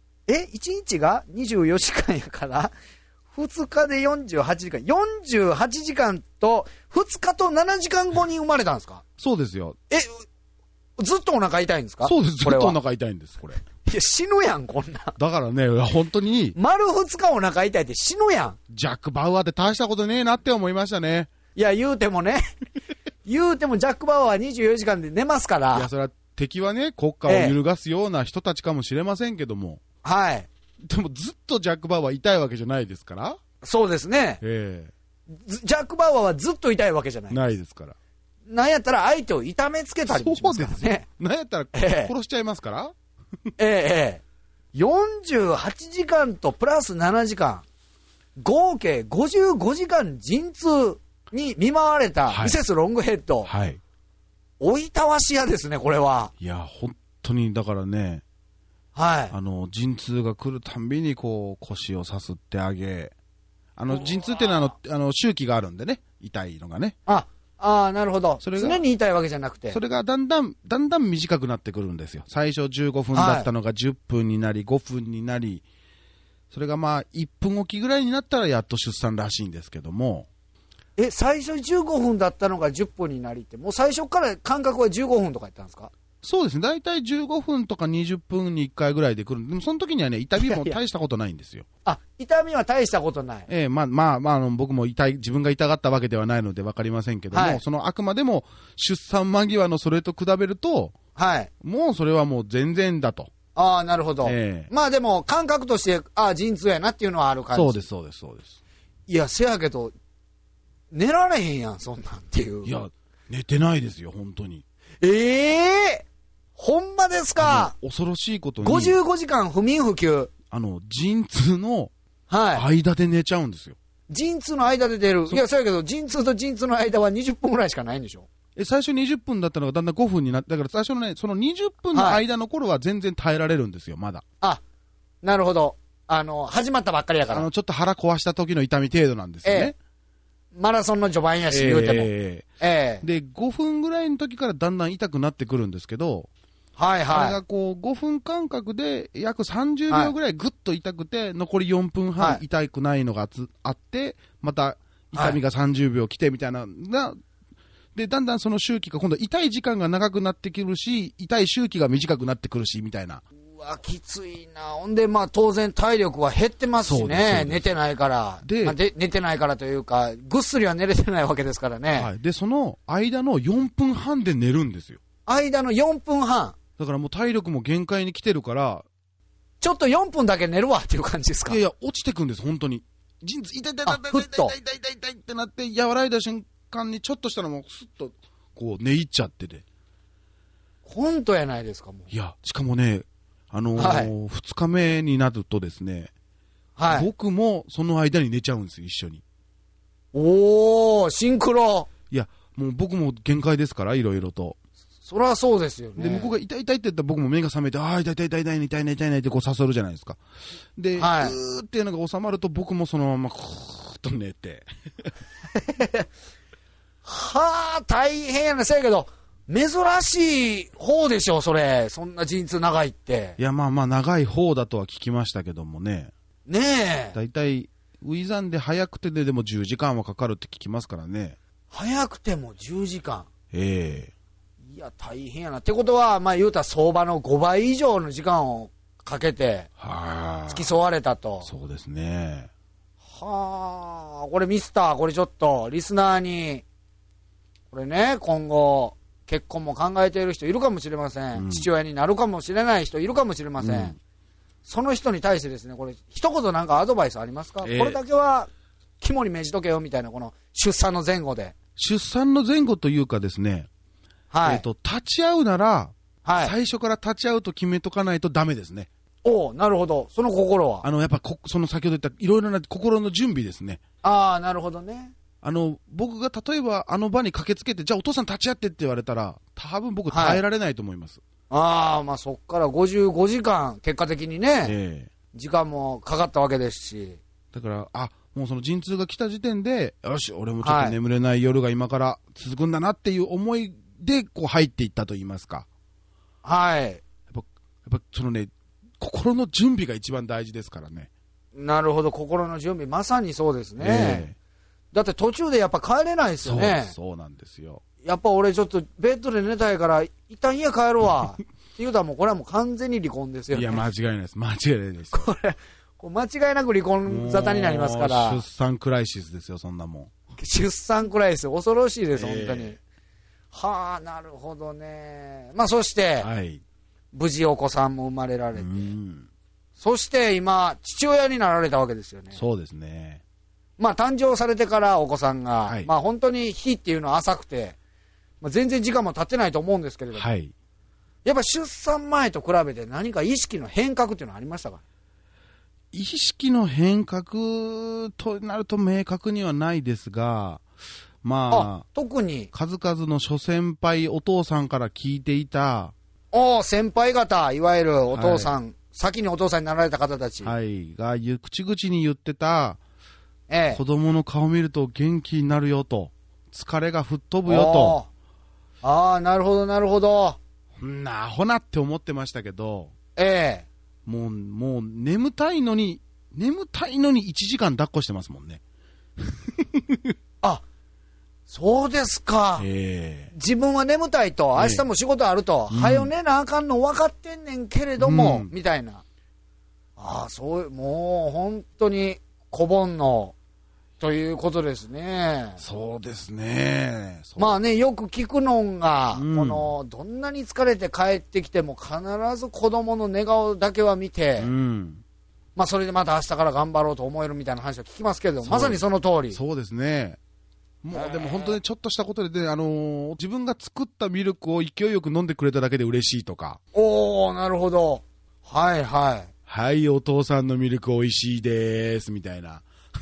いち 日がにじゅうよじかんやから、ふつかでよんじゅうはちじかん。よんじゅうはちじかんと、ふつかとななじかんごに生まれたんですか？ そうですよ。 え、ずっとお腹痛いんですか？ そうです。ずこれはっとお腹痛いんです、これ。 いや、死ぬやん、こんなん。 だからね、いや本当に、 丸ふつかお腹痛いって死ぬやん。 ジャック・バウアーって大したことねえなって思いましたね。 いや、言うてもね、言うてもジャック・バウアーはにじゅうよじかんで寝ますかいや、 ら。 それは敵はね、国家を揺るがすような人たちかもしれませんけども、 はい。 でもずっとジャック・バウアー痛いわけじゃないですから、 そうですね。 えずジャック・バウアーはずっと痛いわけじゃなえい。 ないですから。 なんやったら相手を痛めつけたりもしますからそうですよね。 なんやったらええ殺しちゃいますから、 ええ、ええ。よんじゅうはちじかんとプラスななじかん。合計ごじゅうごじかん陣痛に見舞われたはいミセス・ロングヘッド。 はい。 おいたわし屋ですね、これは。 いや、本当に、だからね、 はい。 あの、陣痛が来るたんびに、こう、腰をさすってあげ、あの、陣痛っていうのは、あの、あの周期があるんでね、痛いのがね。 あ、ああ、なるほど。 それが常に痛いわけじゃなくて。 それがだんだん、だんだん短くなってくるんですよ。最初じゅうごふんだったのがじゅっぷんになり、ごふんになり、それがまあ、いっぷんおきぐらいになったらやっと出産らしいんですけども、 え、最初じゅうごふんだったのがじゅっぷんになりって、もう最初から間隔はじゅうごふんとかやったんですか？ そうですね、大体じゅうごふんとかにじゅっぷんにいっかいぐらいで来るんで、でもその時にはね、痛みも大したことないんですよ。 あ、痛みは大したことない。 ええまあまあまあ、あの僕も痛い、自分が痛がったわけではないので分かりませんけども、 はいそのあくまでも出産間際のそれと比べると、 はい。 もうそれはもう全然だと。 ああ、なるほど。 ええまあでも、感覚として、ああ、陣痛やなっていうのはある感じ。 そうです、そうです、そうです。 いや、せやけど、寝られへんやん、そんなんっていう。 いや、寝てないですよ、本当に。 ええほんまですか。 恐ろしいことに。 ごじゅうごじかん不眠不休。 あの、陣痛のはい。 間で寝ちゃうんですよ。 陣痛の間で出る。いや、そうやけど、陣痛と陣痛の間はにじゅっぷんぐらいしかないんでしょ。 え、最初にじゅっぷんだったのがだんだんごふんになって、だから最初のね、そのにじゅっぷんの間の頃は全然耐えられるんですよ、まだ。 あ、なるほど。あの、始まったばっかりやから。 あの、ちょっと腹壊した時の痛み程度なんですよね。 ええ、マラソンの序盤やし、言うても。えええ。で、ごふんぐらいの時からだんだん痛くなってくるんですけど、 はいはい。 あれがこう、ごふん間隔で約さんじゅうびょうぐらいぐっと痛くて、残りよんぷんはん痛くないのがつあって、また痛みがさんじゅうびょう来てみたいなが、で、だんだんその周期が今度痛い時間が長くなってくるし、痛い周期が短くなってくるし、みたいな。 うわ、きついな。ほんで、まあ当然体力は減ってますしね。寝てないから。で、まあ、で、寝てないからというか、ぐっすりは寝れてないわけですからね。 はい。で、その間のよんぷんはんで寝るんですよ。 間のよんぷんはん。 だからもう体力も限界に来てるから、 ちょっとよんぷんだけ寝るわっていう感じですか。 いやいや、落ちてくんです、本当に。陣痛、痛い痛い痛い痛い痛い痛い痛い痛い痛いってなって、和らいだ瞬間にちょっとしたらもうスッと、こう寝入っちゃってて。 コントやないですか、もう。 いや、しかもね、あのーはい、ふつかめになるとですね、はい、僕もその間に寝ちゃうんですよ、一緒に。 おー、シンクロ。 いや、もう僕も限界ですから、いろいろと。 そりゃそうですよね。 で、向こうが痛い痛いって言ったら僕も目が覚めて、ああ、痛い痛い痛い痛い痛い痛い痛いってこう誘るじゃないですか。で、はい、うーっていうのが収まると僕もそのまま、ふーっと寝て。 はあ、大変やな。せやけど、珍しい方でしょ、それ。そんな陣痛長いって。 いや、まあまあ、長い方だとは聞きましたけどもね。 ねえ。 だいたい、ウィザンで早くてででもじゅうじかんはかかるって聞きますからね。 早くてもじゅうじかん。 ええ。 いや、大変やな。ってことは、まあ言うたら相場のごばい以上の時間をかけて、付き添われたと。 そうですね。 はあ、これミスター、これちょっと、リスナーに、これね、今後、結婚も考えている人いるかもしれません。うん、父親になるかもしれない人いるかもしれません。うん、その人に対してですね、これ、一言なんかアドバイスありますか？えー、これだけは、肝に銘じとけよ、みたいな、この、出産の前後で。 出産の前後というかですね、はい。えっと、立ち会うなら、はい。最初から立ち会うと決めとかないとダメですね。 おお、なるほど。その心はあの、やっぱこ、その先ほど言ったいろいろな心の準備ですね。 ああ、なるほどね。 あの、僕が例えばあの場に駆けつけて、じゃあお父さん立ち会ってって言われたら、多分僕耐えられないと思います。 はい、ああ、まあそっからごじゅうごじかん、結果的にね、ええ、時間もかかったわけですし。 だから、あ、もうその陣痛が来た時点で、よし、俺もちょっと眠れない夜が今から続くんだなっていう思いで、こう入っていったと言いますか。 はい。やっぱ、やっぱそのね、心の準備が一番大事ですからね。 なるほど、心の準備。まさにそうですね。えー、だって途中でやっぱ帰れないですよね。 そう、そうなんですよ。 やっぱ俺ちょっとベッドで寝たいから、一旦家帰るわ。って言うたらもうこれはもう完全に離婚ですよね。 いや、間違いないです。間違いないです。 これ、こう間違いなく離婚沙汰になりますから。 出産クライシスですよ、そんなもん。 出産クライシス、恐ろしいです、えー、本当に。はあ、なるほどね。まあそして、はい、無事お子さんも生まれられて、そして今、父親になられたわけですよね。 そうですね。 まあ誕生されてからお子さんが、はい、まあ本当に日っていうのは浅くて、まあ、全然時間も経ってないと思うんですけれども、はい、やっぱ出産前と比べて何か意識の変革っていうのはありましたか？ 意識の変革となると明確にはないですが、まあ、 特に数々の諸先輩お父さんから聞いていた、 お先輩方、いわゆるお父さん、はい、先にお父さんになられた方たち、 はい、が口々に言ってた、ええ、子供の顔見ると元気になるよと、疲れが吹っ飛ぶよと。 ああ、なるほどなるほど。 んなアホなって思ってましたけど、 ええ、 もうもう眠たいのに眠たいのにいちじかん抱っこしてますもんね。 あ、そうですか。 えー、 自分は眠たいと、明日も仕事あると、えー、はよ寝なあかんの分かってんねんけれども、うん、みたいな。ああ、そう、もう本当に小煩悩ということですね。 そうですね。 まあね、よく聞くのが、うん、この、どんなに疲れて帰ってきても必ず子供の寝顔だけは見て、うん、まあそれでまた明日から頑張ろうと思えるみたいな話を聞きますけれども、まさにその通り。 そうですね。 もうでも本当にちょっとしたことで、ね、あのー、自分が作ったミルクを勢いよく飲んでくれただけで嬉しいとか。 おー、なるほど。はいはい。 はい、お父さんのミルク美味しいです、みたいな。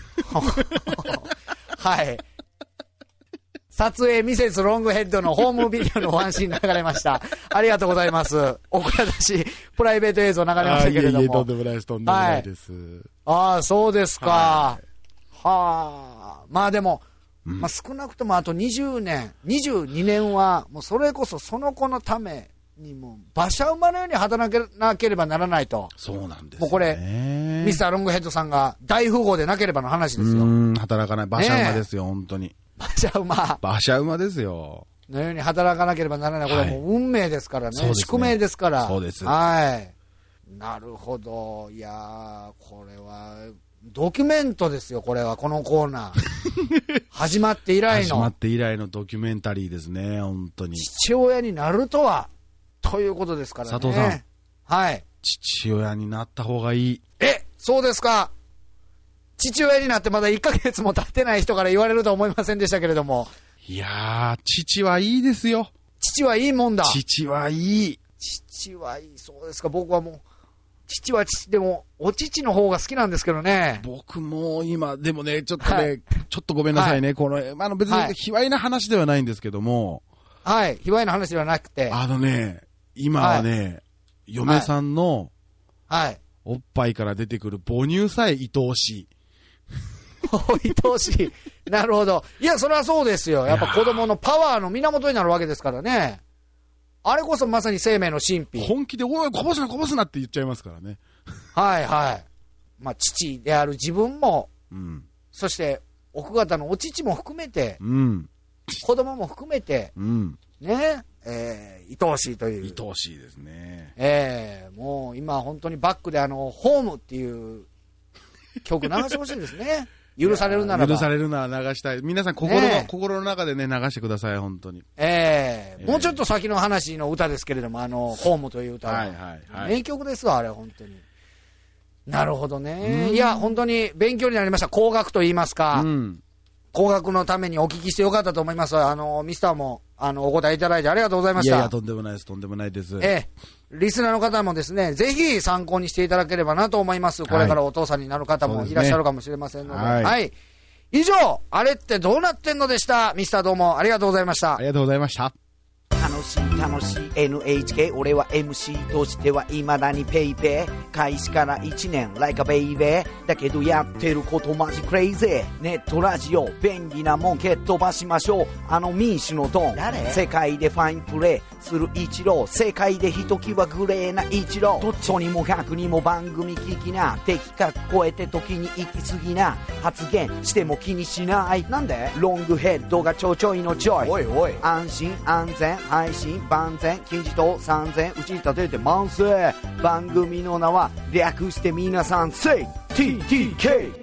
はい。撮影ミセスロングヘッドのホームビデオのワンシーン流れました。ありがとうございます。お蔵出し、プライベート映像流れましたけれども。 いえいえ、とんでもないです、とんでもないです。はい、 ああ、そうですか。はい、はあ。まあでも、うん、まあ少なくともあとにじゅうねん、にじゅうにねんは、もうそれこそその子のためにも、馬車馬のように働かなければならないと。 そうなんですね。 もうこれ、ミスターロングヘッドさんが大富豪でなければの話ですよ。 うん、働かない。馬車馬ですよ、ね、本当に。 馬車馬。 馬車馬ですよ。 のように働かなければならない。これはもう運命ですからね。はい、宿命ですから。 そうです。 はい。なるほど。いやー、これは、ドキュメントですよ、これは、このコーナー。始まって以来の。 始まって以来のドキュメンタリーですね、本当に。 父親になるとは、ということですからね。 佐藤さん。 はい。 父親になった方がいい。 え、そうですか。父親になってまだいっかげつも経ってない人から言われるとは思いませんでしたけれども。 いやー、父はいいですよ。 父はいいもんだ。 父はいい。 父はいい。そうですか。僕はもう、父は父でも、お父の方が好きなんですけどね。 僕も今、でもね、ちょっとね、はい、ちょっとごめんなさいね。はい、この、あの別に卑猥な話ではないんですけども。 はい、卑猥な話ではなくて。 あのね、今はね、はい、嫁さんの、はい。おっぱいから出てくる母乳さえ愛おしい。 愛おしい。なるほど。いや、それはそうですよ。やっぱ子供のパワーの源になるわけですからね。あれこそまさに生命の神秘。 本気で、おい、こぼすな、こぼすなって言っちゃいますからね。 はいはい。まあ、父である自分も、うん、そして、奥方のお父も含めて、うん、子供も含めて、うん、ね、えー、愛おしいという。 愛おしいですね。 えー、もう今本当にバックであの、ホームっていう曲流してほしいんですね。許されるならば。 許されるなら流したい。皆さん心の、ね、心の中でね、流してください、本当に。 ええーえー、もうちょっと先の話の歌ですけれども、あの、ホームという歌は。はいはいはい。名曲ですわ、あれ、本当に。なるほどね。いや、本当に勉強になりました。工学と言いますか。うん、工学のためにお聞きしてよかったと思います。あの、ミスターも、あの、お答えいただいてありがとうございました。 いやいや、とんでもないです、とんでもないです。 ええー、リスナーの方もですね、ぜひ参考にしていただければなと思います。これからお父さんになる方もいらっしゃるかもしれませんので。はい。はい、以上、あれってどうなってんのでした。ミスターどうもありがとうございました。 ありがとうございました。 楽しい楽しい エヌエイチケー 俺は エムシー としては未だにペイペイ開始からいちねん like a baby だけどやってることマジクレイジーネットラジオ便利なもん蹴っ飛ばしましょうあの民主のドン世界でファインプレーする一郎世界でひときわグレーな一郎とにもかくにも番組聞きな的確超えて時に行き過ぎな発言しても気にしないなんでロングヘッドがちょちょいのちょいおいおい安心安全配信万全金字塔さんぜん打ち立てて満載番組の名は略して皆さんせい ティーティーケー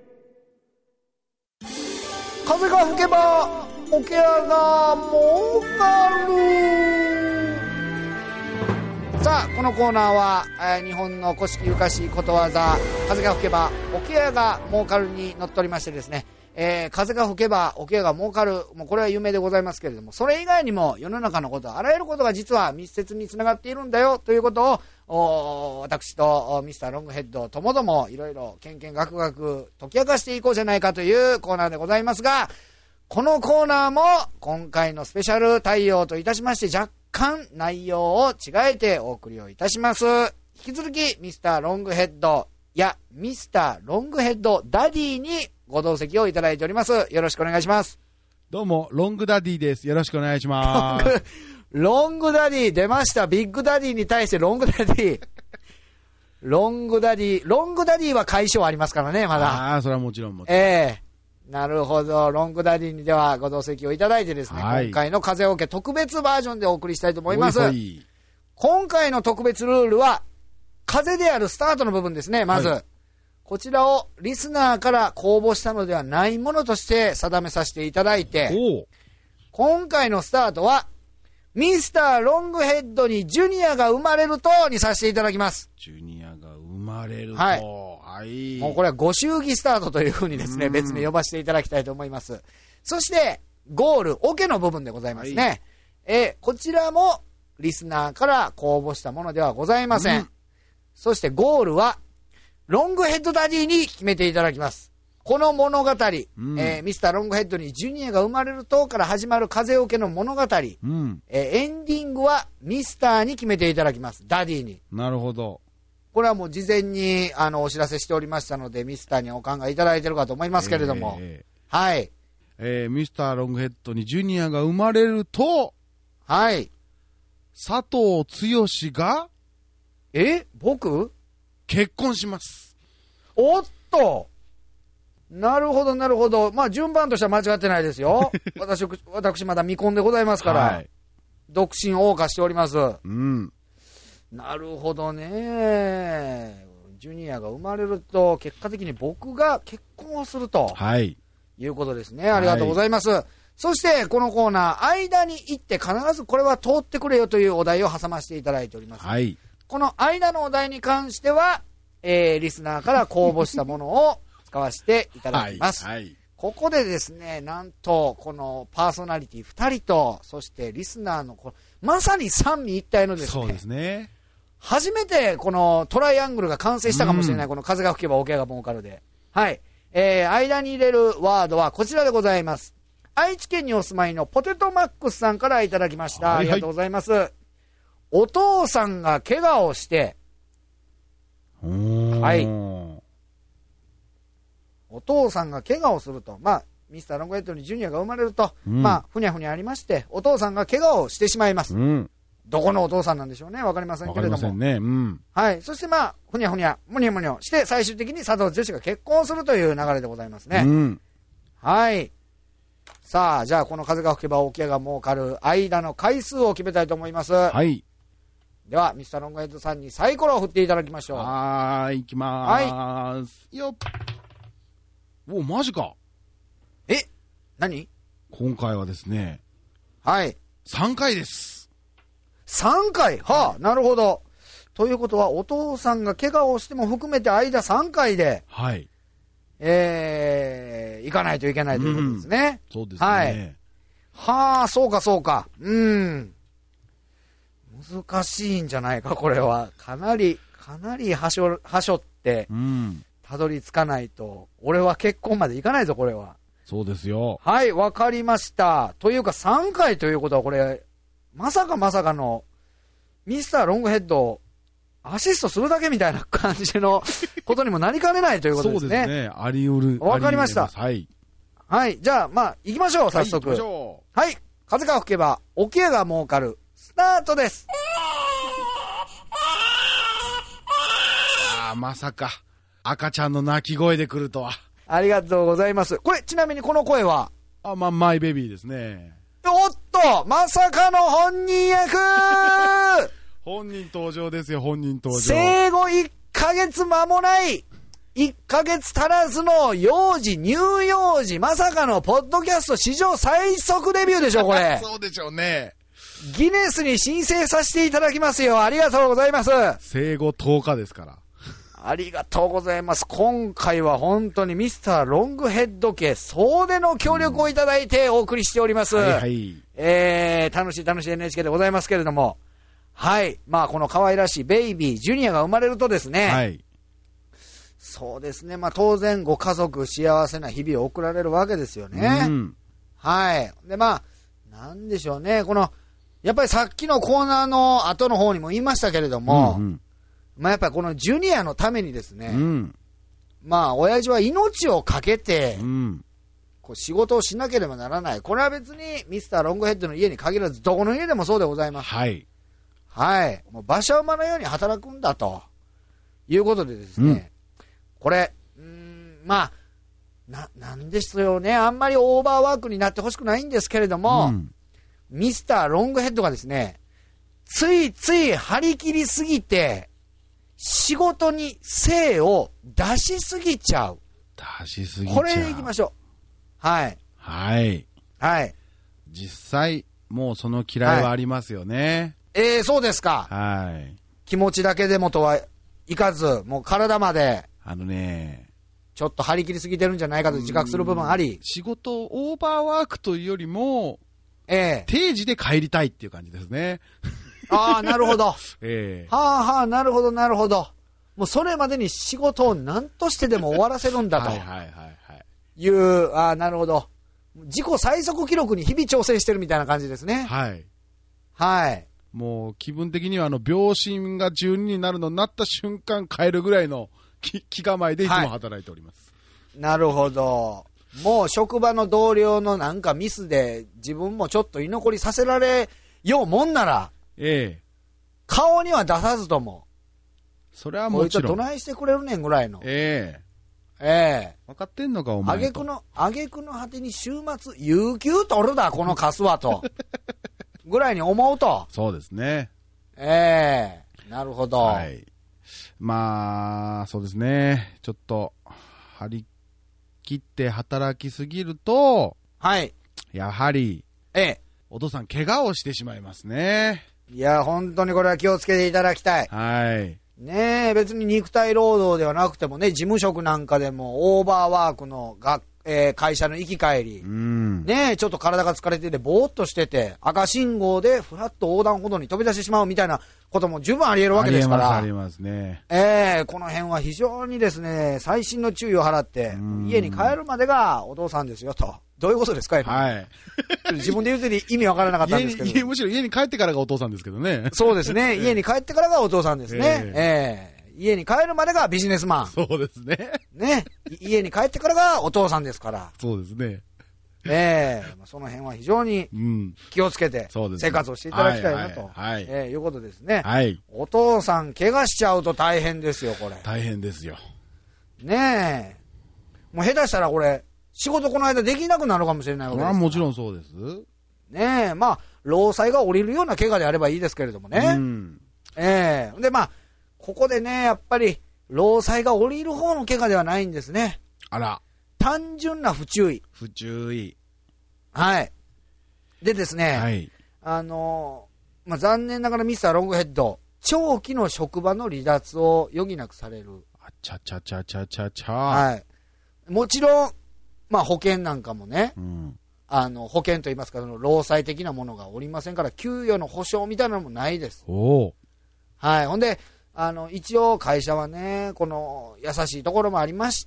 風が吹けば桶屋が儲かるさあこのコーナーは、えー、日本の古式ゆかしいことわざ風が吹けば桶屋が儲かるにのっとりましてですねえー、風が吹けば桶屋が儲かるもうこれは有名でございますけれどもそれ以外にも世の中のことあらゆることが実は密接につながっているんだよということを私とミスターロングヘッドともどもいろいろけんけんがくがく解き明かしていこうじゃないかというコーナーでございますがこのコーナーも今回のスペシャル対応といたしまして若干内容を違えてお送りをいたします。引き続きミスターロングヘッドやミスターロングヘッドダディにご同席をいただいております。よろしくお願いします。 どうも、ロングダディです。よろしくお願いします。 ロングダディ出ました。ビッグダディに対してロングダディ。ロングダディ、ロングダディは解消ありますからね、まだ。 ああ、それはもちろんもちろん。 ええー、なるほど。ロングダディにではご同席をいただいてですね、はい、今回の風を受け特別バージョンでお送りしたいと思います。ほいほい今回の特別ルールは、風であるスタートの部分ですね、まず。はいこちらをリスナーから公募したのではないものとして定めさせていただいて、今回のスタートは、ミスターロングヘッドにジュニアが生まれるとにさせていただきます。 ジュニアが生まれると。 はい。 ははい。 もうこれはご祝儀スタートというふうにですね、別に呼ばせていただきたいと思います。そして、ゴール、オケの部分でございますね。はい、えー、こちらも、リスナーから公募したものではございません。うん、そして、ゴールは、ロングヘッドダディに決めていただきます。この物語、うん、えー、ミスターロングヘッドにジュニアが生まれるとから始まる風オケの物語、うん、えー、エンディングはミスターに決めていただきます。ダディに。 なるほど。 これはもう事前にあのお知らせしておりましたので、ミスターにお考えいただいているかと思いますけれども。えー、はい。 えー、ミスターロングヘッドにジュニアが生まれると、 はい。 佐藤剛が、 え僕結婚します。 おっとなるほど、なるほど。まあ、順番としては間違ってないですよ。私、私まだ未婚でございますから、はい、独身謳歌しております。 うん。 なるほどね。ジュニアが生まれると、結果的に僕が結婚をすると。 はい。 いうことですね。ありがとうございます。はい、そして、このコーナー、間に行って必ずこれは通ってくれよというお題を挟ませていただいております。 はい。 この間のお題に関しては、えー、リスナーから公募したものを使わせていただきます。はいはい、ここでですね、なんと、このパーソナリティふたりと、そしてリスナーのこの、まさに三位一体のですね、 そうですね。 初めてこのトライアングルが完成したかもしれない、うん、この風が吹けば桶が儲かるで。はい。えー、間に入れるワードはこちらでございます。愛知県にお住まいのポテトマックスさんからいただきました。はいはい、ありがとうございます。お父さんが怪我をして、はい。お父さんが怪我をすると。まあ、ミスターロングヘッドにジュニアが生まれると、うん、まあ、ふにゃふにゃありまして、お父さんが怪我をしてしまいます。うん、どこのお父さんなんでしょうね。わかりませんけれども。わかりませんね。うん。はい。そしてまあ、ふにゃふにゃ、むにゃむにゃして、最終的に佐藤女子が結婚するという流れでございますね。うん。はい。さあ、じゃあ、この風が吹けば桶が儲かる間の回数を決めたいと思います。 はい。 では、ミスターロングヘッドさんにサイコロを振っていただきましょう。 はーい、いきまーす。はい。よっ。お、マジか。 え何今回はですね。 はい。 さんかいです。 さんかいはあ、なるほど。ということは、お父さんが怪我をしても含めて間さんかいで。 はい。 えー、行かないといけないということですね。 うん、そうですね。 はい。はあ、そうかそうか。うん。難しいんじゃないか、これは。かなり、かなりはしょ、はしょって、うん、たどり着かないと、俺は結婚までいかないぞ、これは。 そうですよ。 はい、わかりました。というかさんかいということは、これ、まさかまさかの、ミスターロングヘッド、アシストするだけみたいな感じのことにもなりかねないということですね。 そうですね。あり得る。 わかりました。 はい。 はい。じゃあ、まあ、行きましょう、早速。はい、行きましょう。はい。風が吹けば、桶が儲かる。スタートです。 ああ、まさか。赤ちゃんの泣き声で来るとは。 ありがとうございます。これ、ちなみにこの声はあ、まあ、マイベビーですね。 おっとまさかの本人役本人登場ですよ、本人登場。 生後いっかげつ間もない、いっかげつ足らずの幼児、乳幼児、まさかのポッドキャスト史上最速デビューでしょ、これ。 そうでしょうね。 ギネスに申請させていただきますよ。ありがとうございます。 生後とおかですから。 ありがとうございます。今回は本当にミスターロングヘッド家総出の協力をいただいてお送りしております。うん、はいはい。えー、楽しい楽しい エヌエイチケー でございますけれども。はい。まあ、この可愛らしいベイビー、ジュニアが生まれるとですね。はい。そうですね。まあ、当然ご家族幸せな日々を送られるわけですよね。うん。はい。で、まあ、なんでしょうね。この、やっぱりさっきのコーナーの後の方にも言いましたけれども、うんうん、まあやっぱりこのジュニアのためにですね、うん、まあ親父は命をかけて、うん、こう仕事をしなければならない。これは別にミスターロングヘッドの家に限らず、どこの家でもそうでございます。 はい。 はい。もう馬車馬のように働くんだということでですね、うん、これ、うーん、まあ、な、なんですよね。あんまりオーバーワークになってほしくないんですけれども、うん、ミスターロングヘッドがですね、ついつい張り切りすぎて、仕事に精を出しすぎちゃう。 出しすぎちゃう。 これでいきましょう。はい。 はい。 はい。 実際、もうその嫌いはありますよね。 はい、えー、そうですか。 はい。 気持ちだけでもとはいかず、もう体まで。 あのね、 ちょっと張り切りすぎてるんじゃないかと自覚する部分あり。 仕事オーバーワークというよりも、 ええ。 定時で帰りたいっていう感じですね。 ああ、なるほど。 ええ。 はあはあ、なるほど、なるほど。もうそれまでに仕事を何としてでも終わらせるんだと。 はいはいはいはい。 いう、ああ、なるほど。自己最速記録に日々挑戦してるみたいな感じですね。 はい。 はい。 もう気分的にはあの、秒針がじゅうにになるのになった瞬間帰るぐらいの気気構えでいつも働いております。 はい、なるほど。もう職場の同僚のなんかミスで自分もちょっと居残りさせられようもんなら、 ええ。 顔には出さずとも、 それはもちろん。 こいつはどないしてくれるねんぐらいの。 えええ。 分かってんのか、お前と。 挙句の、挙句の果てに週末、有給取るだ、このカスはと。ぐらいに思うと。 そうですね。 ええ。なるほど。 はい。まあ、そうですね。ちょっと、張り切って働きすぎると、 はい。 やはり、 ええ。 お父さん怪我をしてしまいますね。 いや、本当にこれは気をつけていただきたい。 はい。 ねえ、別に肉体労働ではなくてもね、事務職なんかでもオーバーワークのが、えー、会社の行き帰り、 うん、 ねえ、ちょっと体が疲れてて、ぼーっとしてて、赤信号でふらっと横断歩道に飛び出してしまうみたいなことも十分あり得るわけですから。 ありえます、ありえますね。 ええー、この辺は非常にですね、細心の注意を払って、家に帰るまでがお父さんですよと。どういうことですか、 はい。 自分で言うてて意味わからなかったんですけど。 家むしろ家に帰ってからがお父さんですけどね。 そうですね。家に帰ってからがお父さんですね。えー、えー家に帰るまでがビジネスマン。 そうですね。 ね。家に帰ってからがお父さんですから。 そうですね。 ええー、その辺は非常に気をつけて生活をしていただきたいなと、はい、えー、いうことですね。 はい。 お父さん怪我しちゃうと大変ですよ、これ。 大変ですよ。 ねえ。もう下手したらこれ、仕事この間できなくなるかもしれないわけですから。 もちろんそうです。 ねえ。まあ、労災が降りるような怪我であればいいですけれどもね。うん。ええー、で、まあ、ここでね、やっぱり、労災が降りる方の怪我ではないんですね。 あら。 単純な不注意。 不注意。 はい。でですね、 はい。 あのー、まあ、残念ながらミスターロングヘッド、長期の職場の離脱を余儀なくされる。 あちゃちゃちゃちゃちゃちゃ。 はい。もちろん、まあ、保険なんかもね、 うん、 あの、保険といいますか、その労災的なものがおりませんから、給与の保証みたいなのもないです。 おはい。ほんで、あの、一応会社はね、この優しいところもありまして、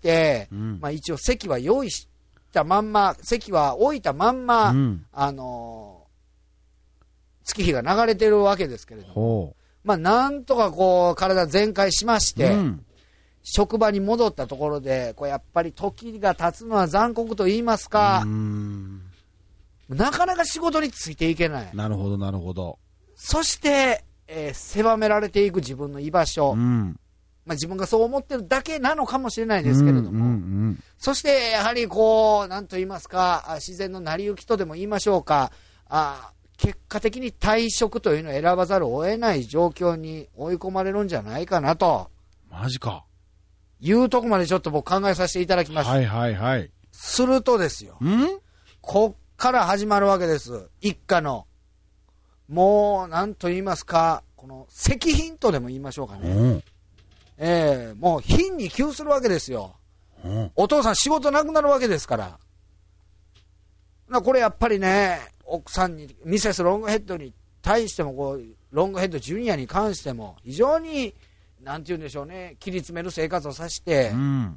うん、まあ一応席は用意したまんま、席は置いたまんま、うん、あの、月日が流れてるわけですけれども、まあなんとかこう、体全開しまして、うん、職場に戻ったところで、こうやっぱり時が経つのは残酷と言いますか、うんなかなか仕事についていけない。 なるほど、なるほど。 そして、えー、狭められていく自分の居場所、うんまあ、自分がそう思ってるだけなのかもしれないですけれども、うんうんうん、そしてやはりこう何と言いますか自然の成り行きとでも言いましょうかあ結果的に退職というのを選ばざるを得ない状況に追い込まれるんじゃないかなとマジかいうとこまでちょっと僕考えさせていただきました。 はいはいはい。 するとですよんこっから始まるわけです。一家のもう、なんと言いますか、この、石品とでも言いましょうかね。うん、ええー、もう、品に窮するわけですよ、うん。お父さん仕事なくなるわけですから。からこれやっぱりね、奥さんに、ミセスロングヘッドに対しても、こう、ロングヘッドジュニアに関しても、非常に、なんて言うんでしょうね、切り詰める生活をさして、うん、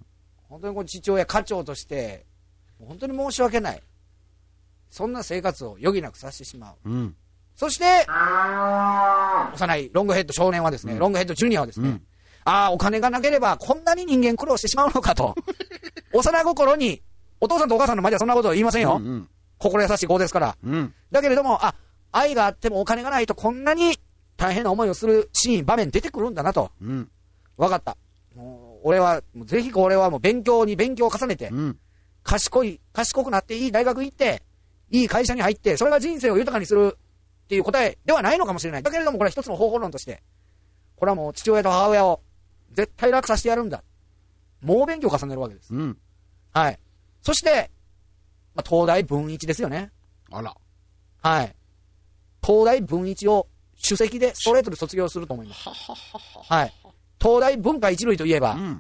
本当にこう父親、課長として、本当に申し訳ない。そんな生活を余儀なくさせてしまう。うんそして、幼いロングヘッド少年はですね、うん、ロングヘッドジュニアはですね、うん、ああ、お金がなければこんなに人間苦労してしまうのかと。幼心に、お父さんとお母さんの前ではそんなことは言いませんよ。うんうん、心優しい子ですから、うん。だけれども、あ、愛があってもお金がないとこんなに大変な思いをするシーン、場面出てくるんだなと。うん、分かった。もう俺は、もうぜひ俺はもう勉強に勉強を重ねて、うん、賢い、賢くなっていい大学行って、いい会社に入って、それが人生を豊かにする。っていう答えではないのかもしれない。だけれどもこれは一つの方法論として、これはもう父親と母親を絶対楽させてやるんだ。猛勉強を重ねるわけです。うん、はい。そして、まあ、東大文一ですよね。 あら。 はい。東大文一を首席でストレートで卒業すると思います。はい。東大文化一類といえば、うん、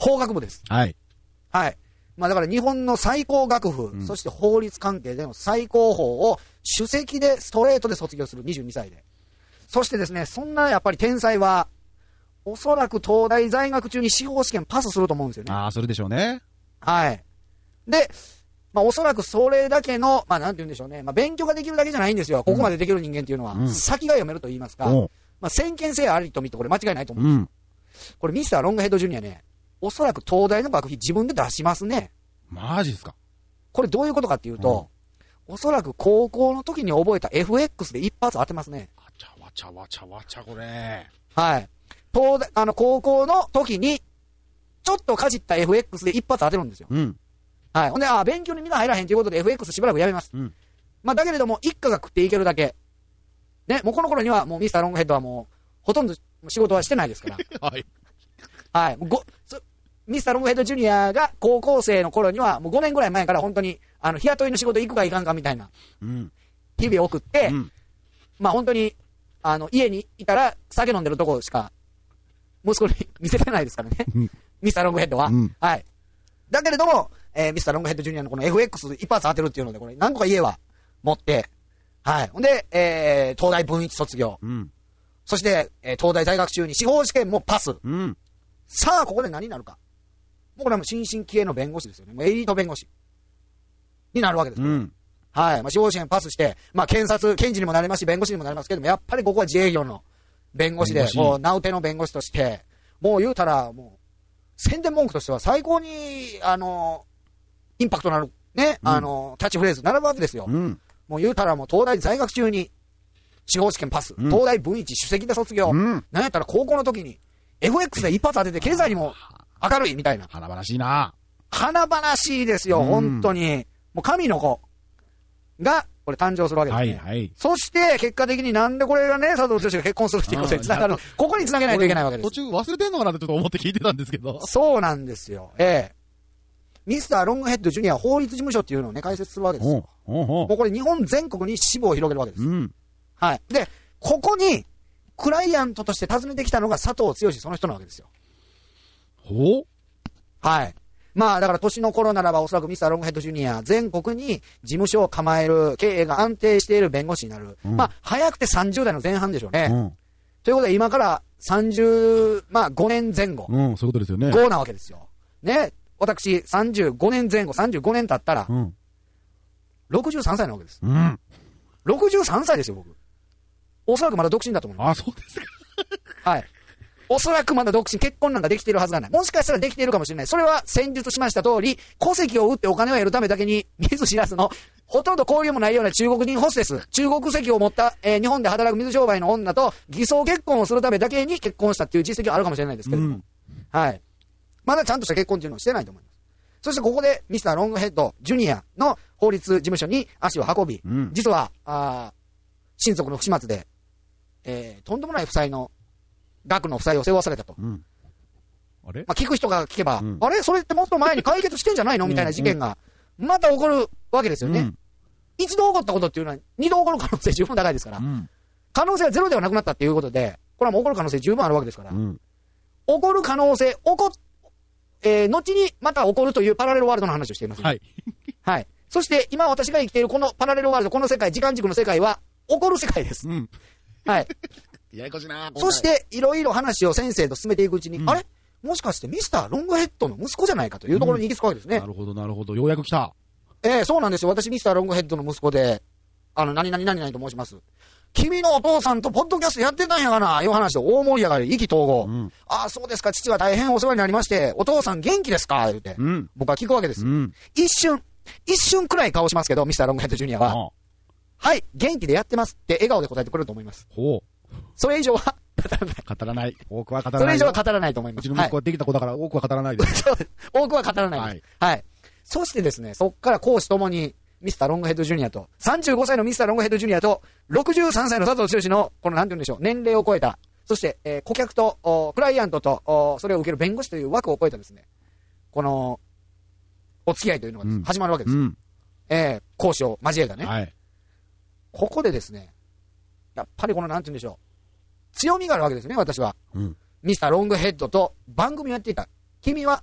法学部です。 はい。 はい。まあだから日本の最高学府、うん、そして法律関係での最高峰を首席でストレートで卒業するにじゅうにさいで。そしてですね、そんなやっぱり天才は、おそらく東大在学中に司法試験パスすると思うんですよね。 ああ、それでしょうね。 はい。で、まあおそらくそれだけの、まあなんて言うんでしょうね。まあ勉強ができるだけじゃないんですよ。ここまでできる人間っていうのは。うん、先が読めると言いますか。うん、まあ先見性ありと見てこれ間違いないと思うんですよ。うん、これミスターロングヘッドジュニアね、おそらく東大の学費自分で出しますね。 マジですか。 これどういうことかっていうと、うん、おそらく高校の時に覚えた エフエックス で一発当てますね。 わちゃわちゃわちゃわちゃこれ。 はい。東大、あの、高校の時に、ちょっとかじった エフエックス で一発当てるんですよ。うん。はい。ほんで、あ、勉強に身が入らへんということで エフエックス しばらくやめます。うん。まあ、だけれども、一家が食っていけるだけ。ね、もうこの頃にはもうミスターロングヘッドはもう、ほとんど仕事はしてないですから。 はい。 はい。もうご、ミスターロングヘッドジュニアが高校生の頃には、もうごねんぐらい前から本当に、あの、日雇いの仕事行くか行かんかみたいな、うん、日々を送って、うん、まあ本当に、あの、家にいたら酒飲んでるとこしか、息子に見せてないですからね。うん、ミスターロングヘッドは、うん。はい。だけれども、えー、ミスターロングヘッドジュニアのこの エフエックス 一発当てるっていうので、これ何個か家は持って、はい。ほんで、えー、東大文一卒業。うん、そして、えー、東大在学中に司法試験もパス。うん、さあ、ここで何になるか。もうこれはもう新進気鋭の弁護士ですよね。もうエリート弁護士になるわけです、ね。うん、はい。まあ、司法試験パスして、まあ、検察、検事にもなれますし、弁護士にもなりますけども、やっぱりここは自営業の弁護士で、もう、名うての弁護士として、もう言うたら、もう、宣伝文句としては最高に、あの、インパクトのある、ね、うん、あの、キャッチフレーズ並ぶわけですよ。うん、もう言うたら、もう東大在学中に、司法試験パス、うん、東大文一首席で卒業、うん、なんやったら高校の時に、エフエックス で一発当てて経済にも明るいみたいな。 華々しいな。 華々しいですよ、うん、本当に。もう神の子が、これ誕生するわけですね。はいはい。そして、結果的になんでこれがね、佐藤剛が結婚するっていうことにつながる。ここにつなげないといけないわけです。 途中忘れてんのかなってちょっと思って聞いてたんですけど。 そうなんですよ。ええ。ミスターロングヘッドジュニア法律事務所っていうのをね、開設するわけですよ。おうおうおう。もうこれ日本全国に支部を広げるわけです。うん。はい。で、ここに、クライアントとして訪ねてきたのが佐藤剛その人なわけですよ。 ほう？ はい。まあだから年の頃ならばおそらくミスターロングヘッドジュニア全国に事務所を構える経営が安定している弁護士になる。うん、まあ早くてさんじゅう代の前半でしょうね。うん、ということで今からさんじゅう、まあごねんぜん後。 うん、そういうことですよね。 ごなわけですよ。ね。私さんじゅうごねんぜん後、さんじゅうごねん経ったら、うん、ろくじゅうさんさいなわけです。うん、ろくじゅうさんさいですよ、僕。おそらくまだ独身だと思います。 あ、そうですか。はい。おそらくまだ独身、結婚なんかできているはずがない。もしかしたらできているかもしれない。それは先述しました通り、戸籍を売ってお金を得るためだけに、見ず知らずの、ほとんど交流もないような中国人ホステス、中国籍を持った、えー、日本で働く水商売の女と偽装結婚をするためだけに結婚したっていう実績はあるかもしれないですけれども。うん、はい。まだちゃんとした結婚っていうのをしてないと思います。そしてここでミスターロングヘッドジュニアの法律事務所に足を運び、うん、実は、あ親族の不始末で、えー、とんでもない負債の額の負債を背負わされたと。うん、あれまあ、聞く人が聞けば、うん、あれそれってもっと前に解決してんじゃないのみたいな事件が、また起こるわけですよね。うん、一度起こったことっていうのは、二度起こる可能性十分高いですから、うん、可能性はゼロではなくなったっていうことで、これはもう起こる可能性十分あるわけですから、うん、起こる可能性、起こっ、えー、後にまた起こるというパラレルワールドの話をしています、ね。はい。はい。そして今私が生きているこのパラレルワールド、この世界、時間軸の世界は、起こる世界です。うん、はい。 ややこしいな。 そして、いろいろ話を先生と進めていくうちに、うん、あれもしかしてミスターロングヘッドの息子じゃないかというところに行き着くわけですね。うん、 なるほど、なるほど。ようやく来た。 ええー、そうなんですよ。私、ミスターロングヘッドの息子で、あの、何々何々と申します。君のお父さんとポッドキャストやってたんやがな、いう話で大盛り上がり、意気投合。うん、ああ、そうですか、父は大変お世話になりまして、お父さん元気ですか言うて、うん、僕は聞くわけです、うん。一瞬、一瞬くらい顔しますけど、ミスターロングヘッドジュニアは。ああはい、元気でやってますって笑顔で答えてくれると思います。 ほう。 それ以上は語らない。 語らない。多くは語らない。 それ以上は語らないと思います。 うちの息子はできた子だから多くは語らないです。 はい、多くは語らないです。はい。はい。そしてですね、そっから講師ともに、ミスターロングヘッドジュニアと、さんじゅうごさいのミスターロングヘッドジュニアと、ろくじゅうさんさいの佐藤剛の、このなんて言うんでしょう、年齢を超えた、そして、えー、顧客と、クライアントと、それを受ける弁護士という枠を超えたですね、この、お付き合いというのが、うん、始まるわけです。うん、えー、講師を交えたね。はい。ここでですね、やっぱりこのなんて言うんでしょう、強みがあるわけですね、私は。うん、ミスターロングヘッドと番組をやっていた。君は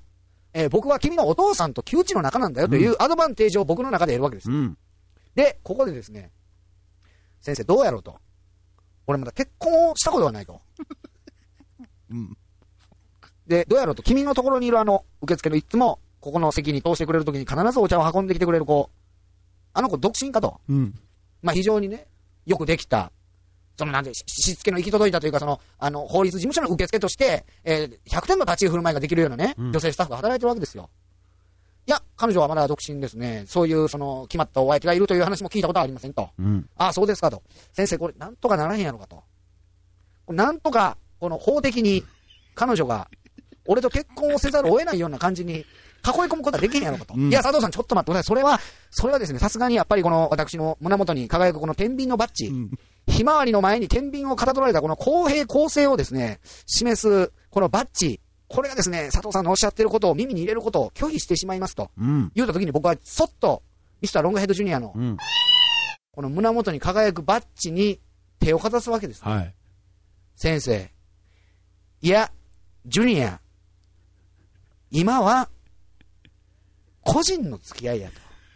えー僕は君のお父さんと旧知の仲なんだよというアドバンテージを僕の中で得るわけです。 うん。 で、ここでですね、先生どうやろうと。俺まだ結婚をしたことがないと。 うん。 で、どうやろうと。君のところにいるあの、受付のいつも、ここの席に通してくれるときに必ずお茶を運んできてくれる子。あの子独身かと。 うん。 まあ非常にね、よくできた。そのなんで、ししつけの行き届いたというか、その、あの、法律事務所の受付として、えー、ひゃくてんの立ち居振る舞いができるようなね、 うん、 女性スタッフが働いてるわけですよ。いや、彼女はまだ独身ですね。そういう、その、決まったお相手がいるという話も聞いたことはありませんと。 うん。 ああ、そうですかと。先生、これ、なんとかならへんやろかと。なんとか、この法的に、彼女が、俺と結婚をせざるを得ないような感じに、囲い込むことはできへんやろかと。うん、いや、佐藤さん、ちょっと待ってください。それは、それはですね、さすがにやっぱりこの、私の胸元に輝くこの天秤のバッジ。うん、ひまわりの前に天秤をかたどられたこの公平公正をですね、示す、このバッジ。これがですね、佐藤さんのおっしゃってることを耳に入れることを拒否してしまいますと。うん、言うたときに僕はそっと、ミスターロングヘッドジュニアの、うん、この胸元に輝くバッジに手をかざすわけです、ね。はい。先生。いや、ジュニア。今は、個人の付き合いやと。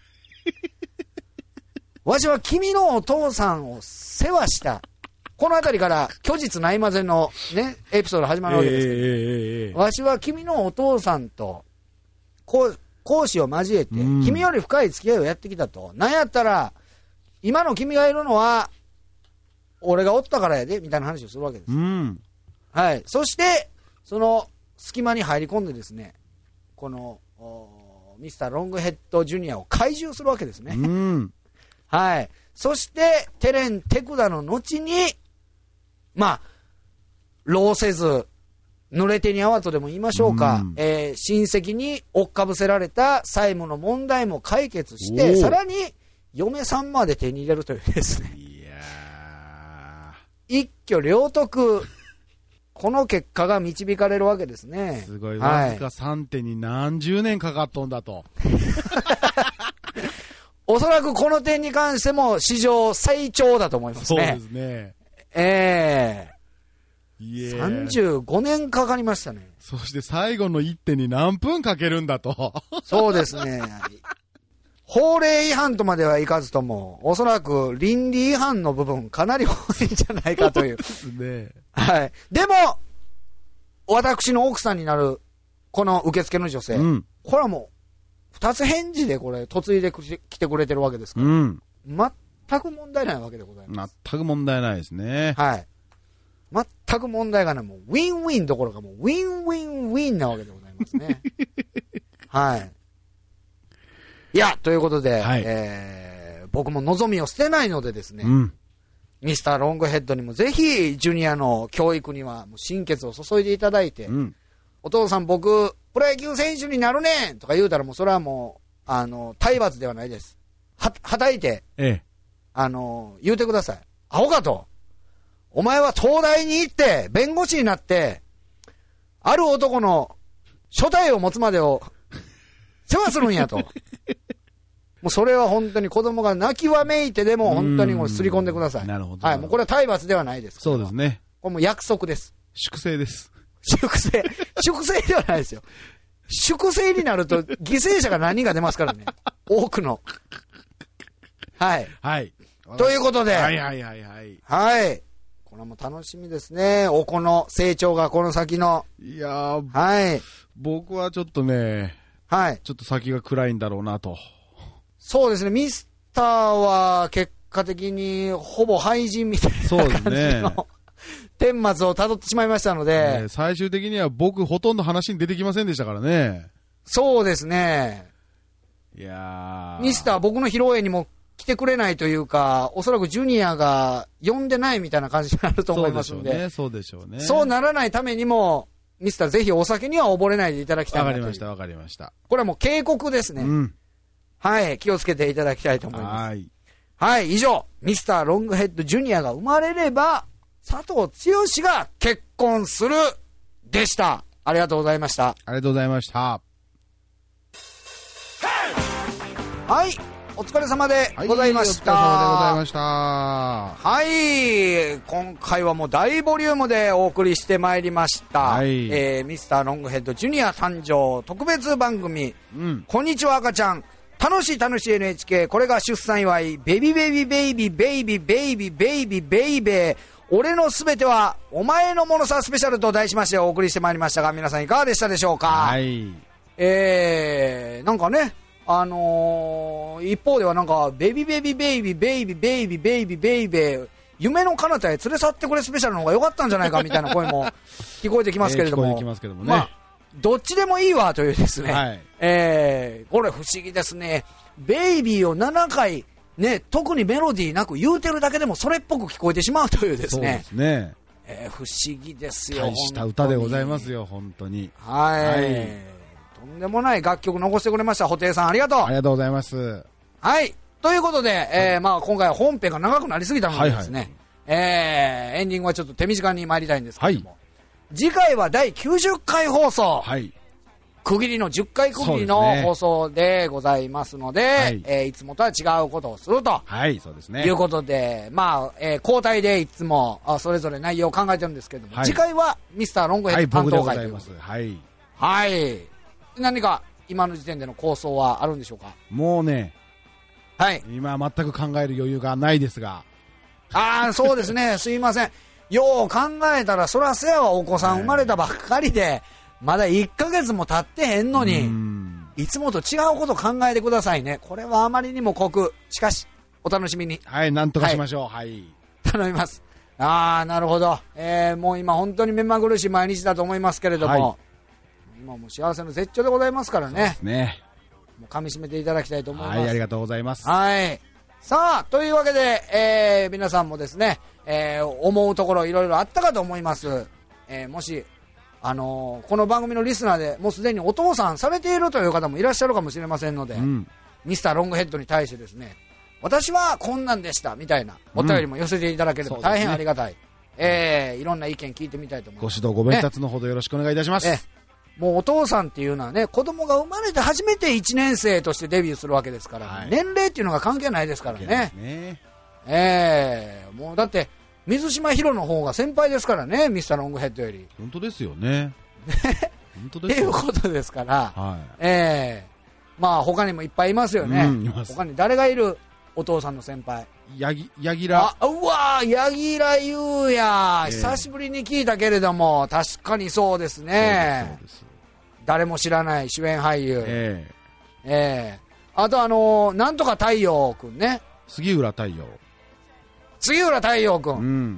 わしは君のお父さんを世話した。このあたりから虚実ないまぜのね、エピソード始まるわけですけど、えーえー、わしは君のお父さんと講師を交えて、うん、君より深い付き合いをやってきたと。なんやったら、今の君がいるのは、俺がおったからやで、みたいな話をするわけです。うん、はい。そして、その隙間に入り込んでですね、この、ミスターロングヘッドジュニアを懐柔するわけですね。うん、はい。そして、テレン・テクダの後に、まあ、労せず、濡れ手に泡とでも言いましょうか、うん、えー、親戚に追っかぶせられた債務の問題も解決して、さらに、嫁さんまで手に入れるというですね。いやー。一挙両得。この結果が導かれるわけですね。 すごい。わずかさんてんに何十年かかっとんだと。 おそらくこの点に関しても史上最長だと思いますね。 そうですね。 ええー。さんじゅうごねんかかりましたね。 そして最後の一手に何分かけるんだと。 そうですね。法令違反とまではいかずとも、おそらく倫理違反の部分かなり多いんじゃないかという。 そうですね。はい。 でも、私の奥さんになる、この受付の女性。うん、これはもう、二つ返事でこれ、嫁いできてくれてるわけですから。うん。全く問題ないわけでございます。 全く問題ないですね。 はい。全く問題がない。もう、ウィンウィンどころかもう、ウィンウィンウィンなわけでございますね。はい。いや、ということで、はい、えー、僕も望みを捨てないのでですね、うん、ミスターロングヘッドにもぜひ、ジュニアの教育にはもう心血を注いでいただいて、うん、お父さん僕、プロ野球選手になるねんとか言うたらもうそれはもう、あの、体罰ではないです。は、はたいて、ええ、あの、言うてください。アホかと。お前は東大に行って、弁護士になって、ある男の所帯を持つまでを世話するんやと。もうそれは本当に子供が泣きわめいてでも本当にもうすり込んでください。 なるほど。 はい。もうこれは体罰ではないです。 そうですね。 これもう約束です。 粛清です。 粛清。粛清ではないですよ。粛清になると犠牲者が何人が出ますからね。多くの。はい。 はい。 ということで。 はいはいはいはい。 はい。これも楽しみですね。お子の成長がこの先の。 いやー。 はい。 僕はちょっとね。 はい。 ちょっと先が暗いんだろうなと。 そうですね。ミスターは結果的にほぼ廃人みたいな感じの。そうですね。顛末を辿ってしまいましたので、 ね、最終的には僕ほとんど話に出てきませんでしたからね。 そうですね。 いやー。ミスター僕の披露宴にも来てくれないというか、おそらくジュニアが呼んでないみたいな感じになると思いますので。 そうでしょうね。そうでしょうね。 そうならないためにも、ミスターぜひお酒には溺れないでいただきたいなという。 わかりましたわかりました。 これはもう警告ですね。うん。はい。気をつけていただきたいと思います。 はい。 はい。以上、ミスターロングヘッドジュニアが生まれれば、佐藤剛が結婚するでした。ありがとうございました。 ありがとうございました。 はい。 お疲れ様でございました。 はい、お疲れ様でございました。 はい、今回はもう大ボリュームでお送りしてまいりました。はい、えー、ミスターロングヘッドジュニア誕生特別番組、うん、こんにちは赤ちゃん。楽しい楽しい エヌエイチケー、これが出産祝い、ベビベビベイビベイビベイビベイビベイベー、俺のすべてはお前のものさスペシャルと題しましてお送りしてまいりましたが、皆さんいかがでしたでしょうか。はい、えー、なんかね、あのー、一方ではなんかベビベビベイビベイビベイビベイビベイベー、夢の彼方へ連れ去ってくれスペシャルの方が良かったんじゃないかみたいな声も聞こえてきますけれども、えー、聞こえてきますけどもね、まあどっちでもいいわというですね、はい、えー、これ不思議ですね。ベイビーをななかいね、特にメロディーなく言うてるだけでもそれっぽく聞こえてしまうというですね。そうですね。えー、不思議ですよ。 大した歌でございますよ、本当に。 はい。はい、とんでもない楽曲残してくれました。布袋さんありがとう。 ありがとうございます。 はい。ということで、えー、まあ今回は本編が長くなりすぎたのでですね、はいはい、えー、エンディングはちょっと手短に参りたいんですけども。はい、次回はだいきゅうじゅっかい放送、はい、区切りのじゅっかい区切りの放送でございますので、はい、えー、いつもとは違うことをすると、はい、そうですね、いうことで、まあ、えー、交代でいつもあそれぞれ内容を考えてるんですけども、はい、次回はミスターロングヘッド担当会ということで、はい、はい、何か今の時点での構想はあるんでしょうか。 もうね、はい、今全く考える余裕がないですが、 ああ、そうですね、すいません。よう考えたらそらせやはお子さん生まれたばっかりで、まだいっかげつも経ってへんのに、いつもと違うこと考えてくださいね。これはあまりにも酷。しかしお楽しみに。 はい、なんとかしましょう。はい、はい、 頼みます。ああ、なるほど、えー、もう今本当に目まぐるしい毎日だと思いますけれども、はい、今も幸せの絶頂でございますからね。そうですね。もう噛み締めていただきたいと思います。 はい、ありがとうございます。 はい、さあというわけで、えー、皆さんもですね、えー、思うところいろいろあったかと思います。えー、もし、あのー、この番組のリスナーでもうすでにお父さんされているという方もいらっしゃるかもしれませんので、うん、ミスターロングヘッドに対してですね、私はこんなんでしたみたいなお便りも寄せていただければ大変ありがたい、うんね、えー、いろんな意見聞いてみたいと思います。 ご指導ご鞭撻のほどよろしくお願いいたします、ね、 えー、もうお父さんっていうのはね、子供が生まれて初めていちねん生としてデビューするわけですから、はい、年齢っていうのが関係ないですからね。ね、えー、もうだって水島ヒロの方が先輩ですからね、ミスターロングヘッドより。 本当ですよね。 本当ですよ。っていうことですから、はい、えー、まあ他にもいっぱいいますよね。うん、います。他に誰がいる？お父さんの先輩。 やぎ、やぎら。 あ、うわー、やぎらゆうや、えー。久しぶりに聞いたけれども、確かにそうですね。そうです。そうです。誰も知らない主演俳優。えー、えー、あとあのー、なんとか太陽くんね。 杉浦太陽。 杉浦太陽くん、うん、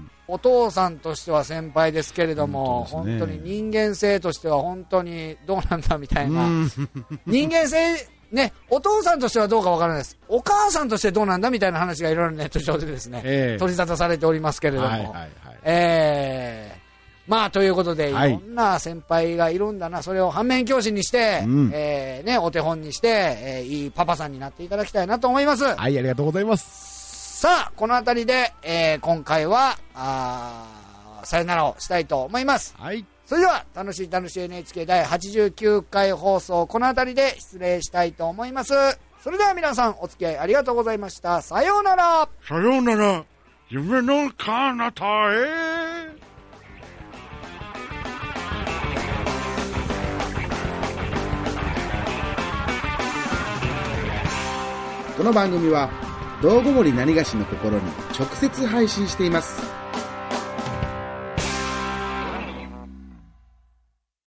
お父さんとしては先輩ですけれども、本当ですね、本当に人間性としては本当にどうなんだみたいな、うん、人間性ね、お父さんとしてはどうかわからないです。お母さんとしてどうなんだみたいな話がいろいろネット上でですね、えー、取り沙汰されておりますけれども、はいはいはい、えー、まあということで、はい、いろんな先輩がいるんだな、それを反面教師にして、うん、えー、ね、お手本にして、えー、いいパパさんになっていただきたいなと思います。 はい、ありがとうございます。 さあこのあたりで、えー、今回はあさよならをしたいと思います。はい、それでは楽しい楽しい エヌエイチケー だいはちじゅうきゅうかい放送、このあたりで失礼したいと思います。それでは皆さんお付き合いありがとうございました。さようなら。 さようなら、夢の彼方へ。 この番組は道後森何がしの心に直接配信しています。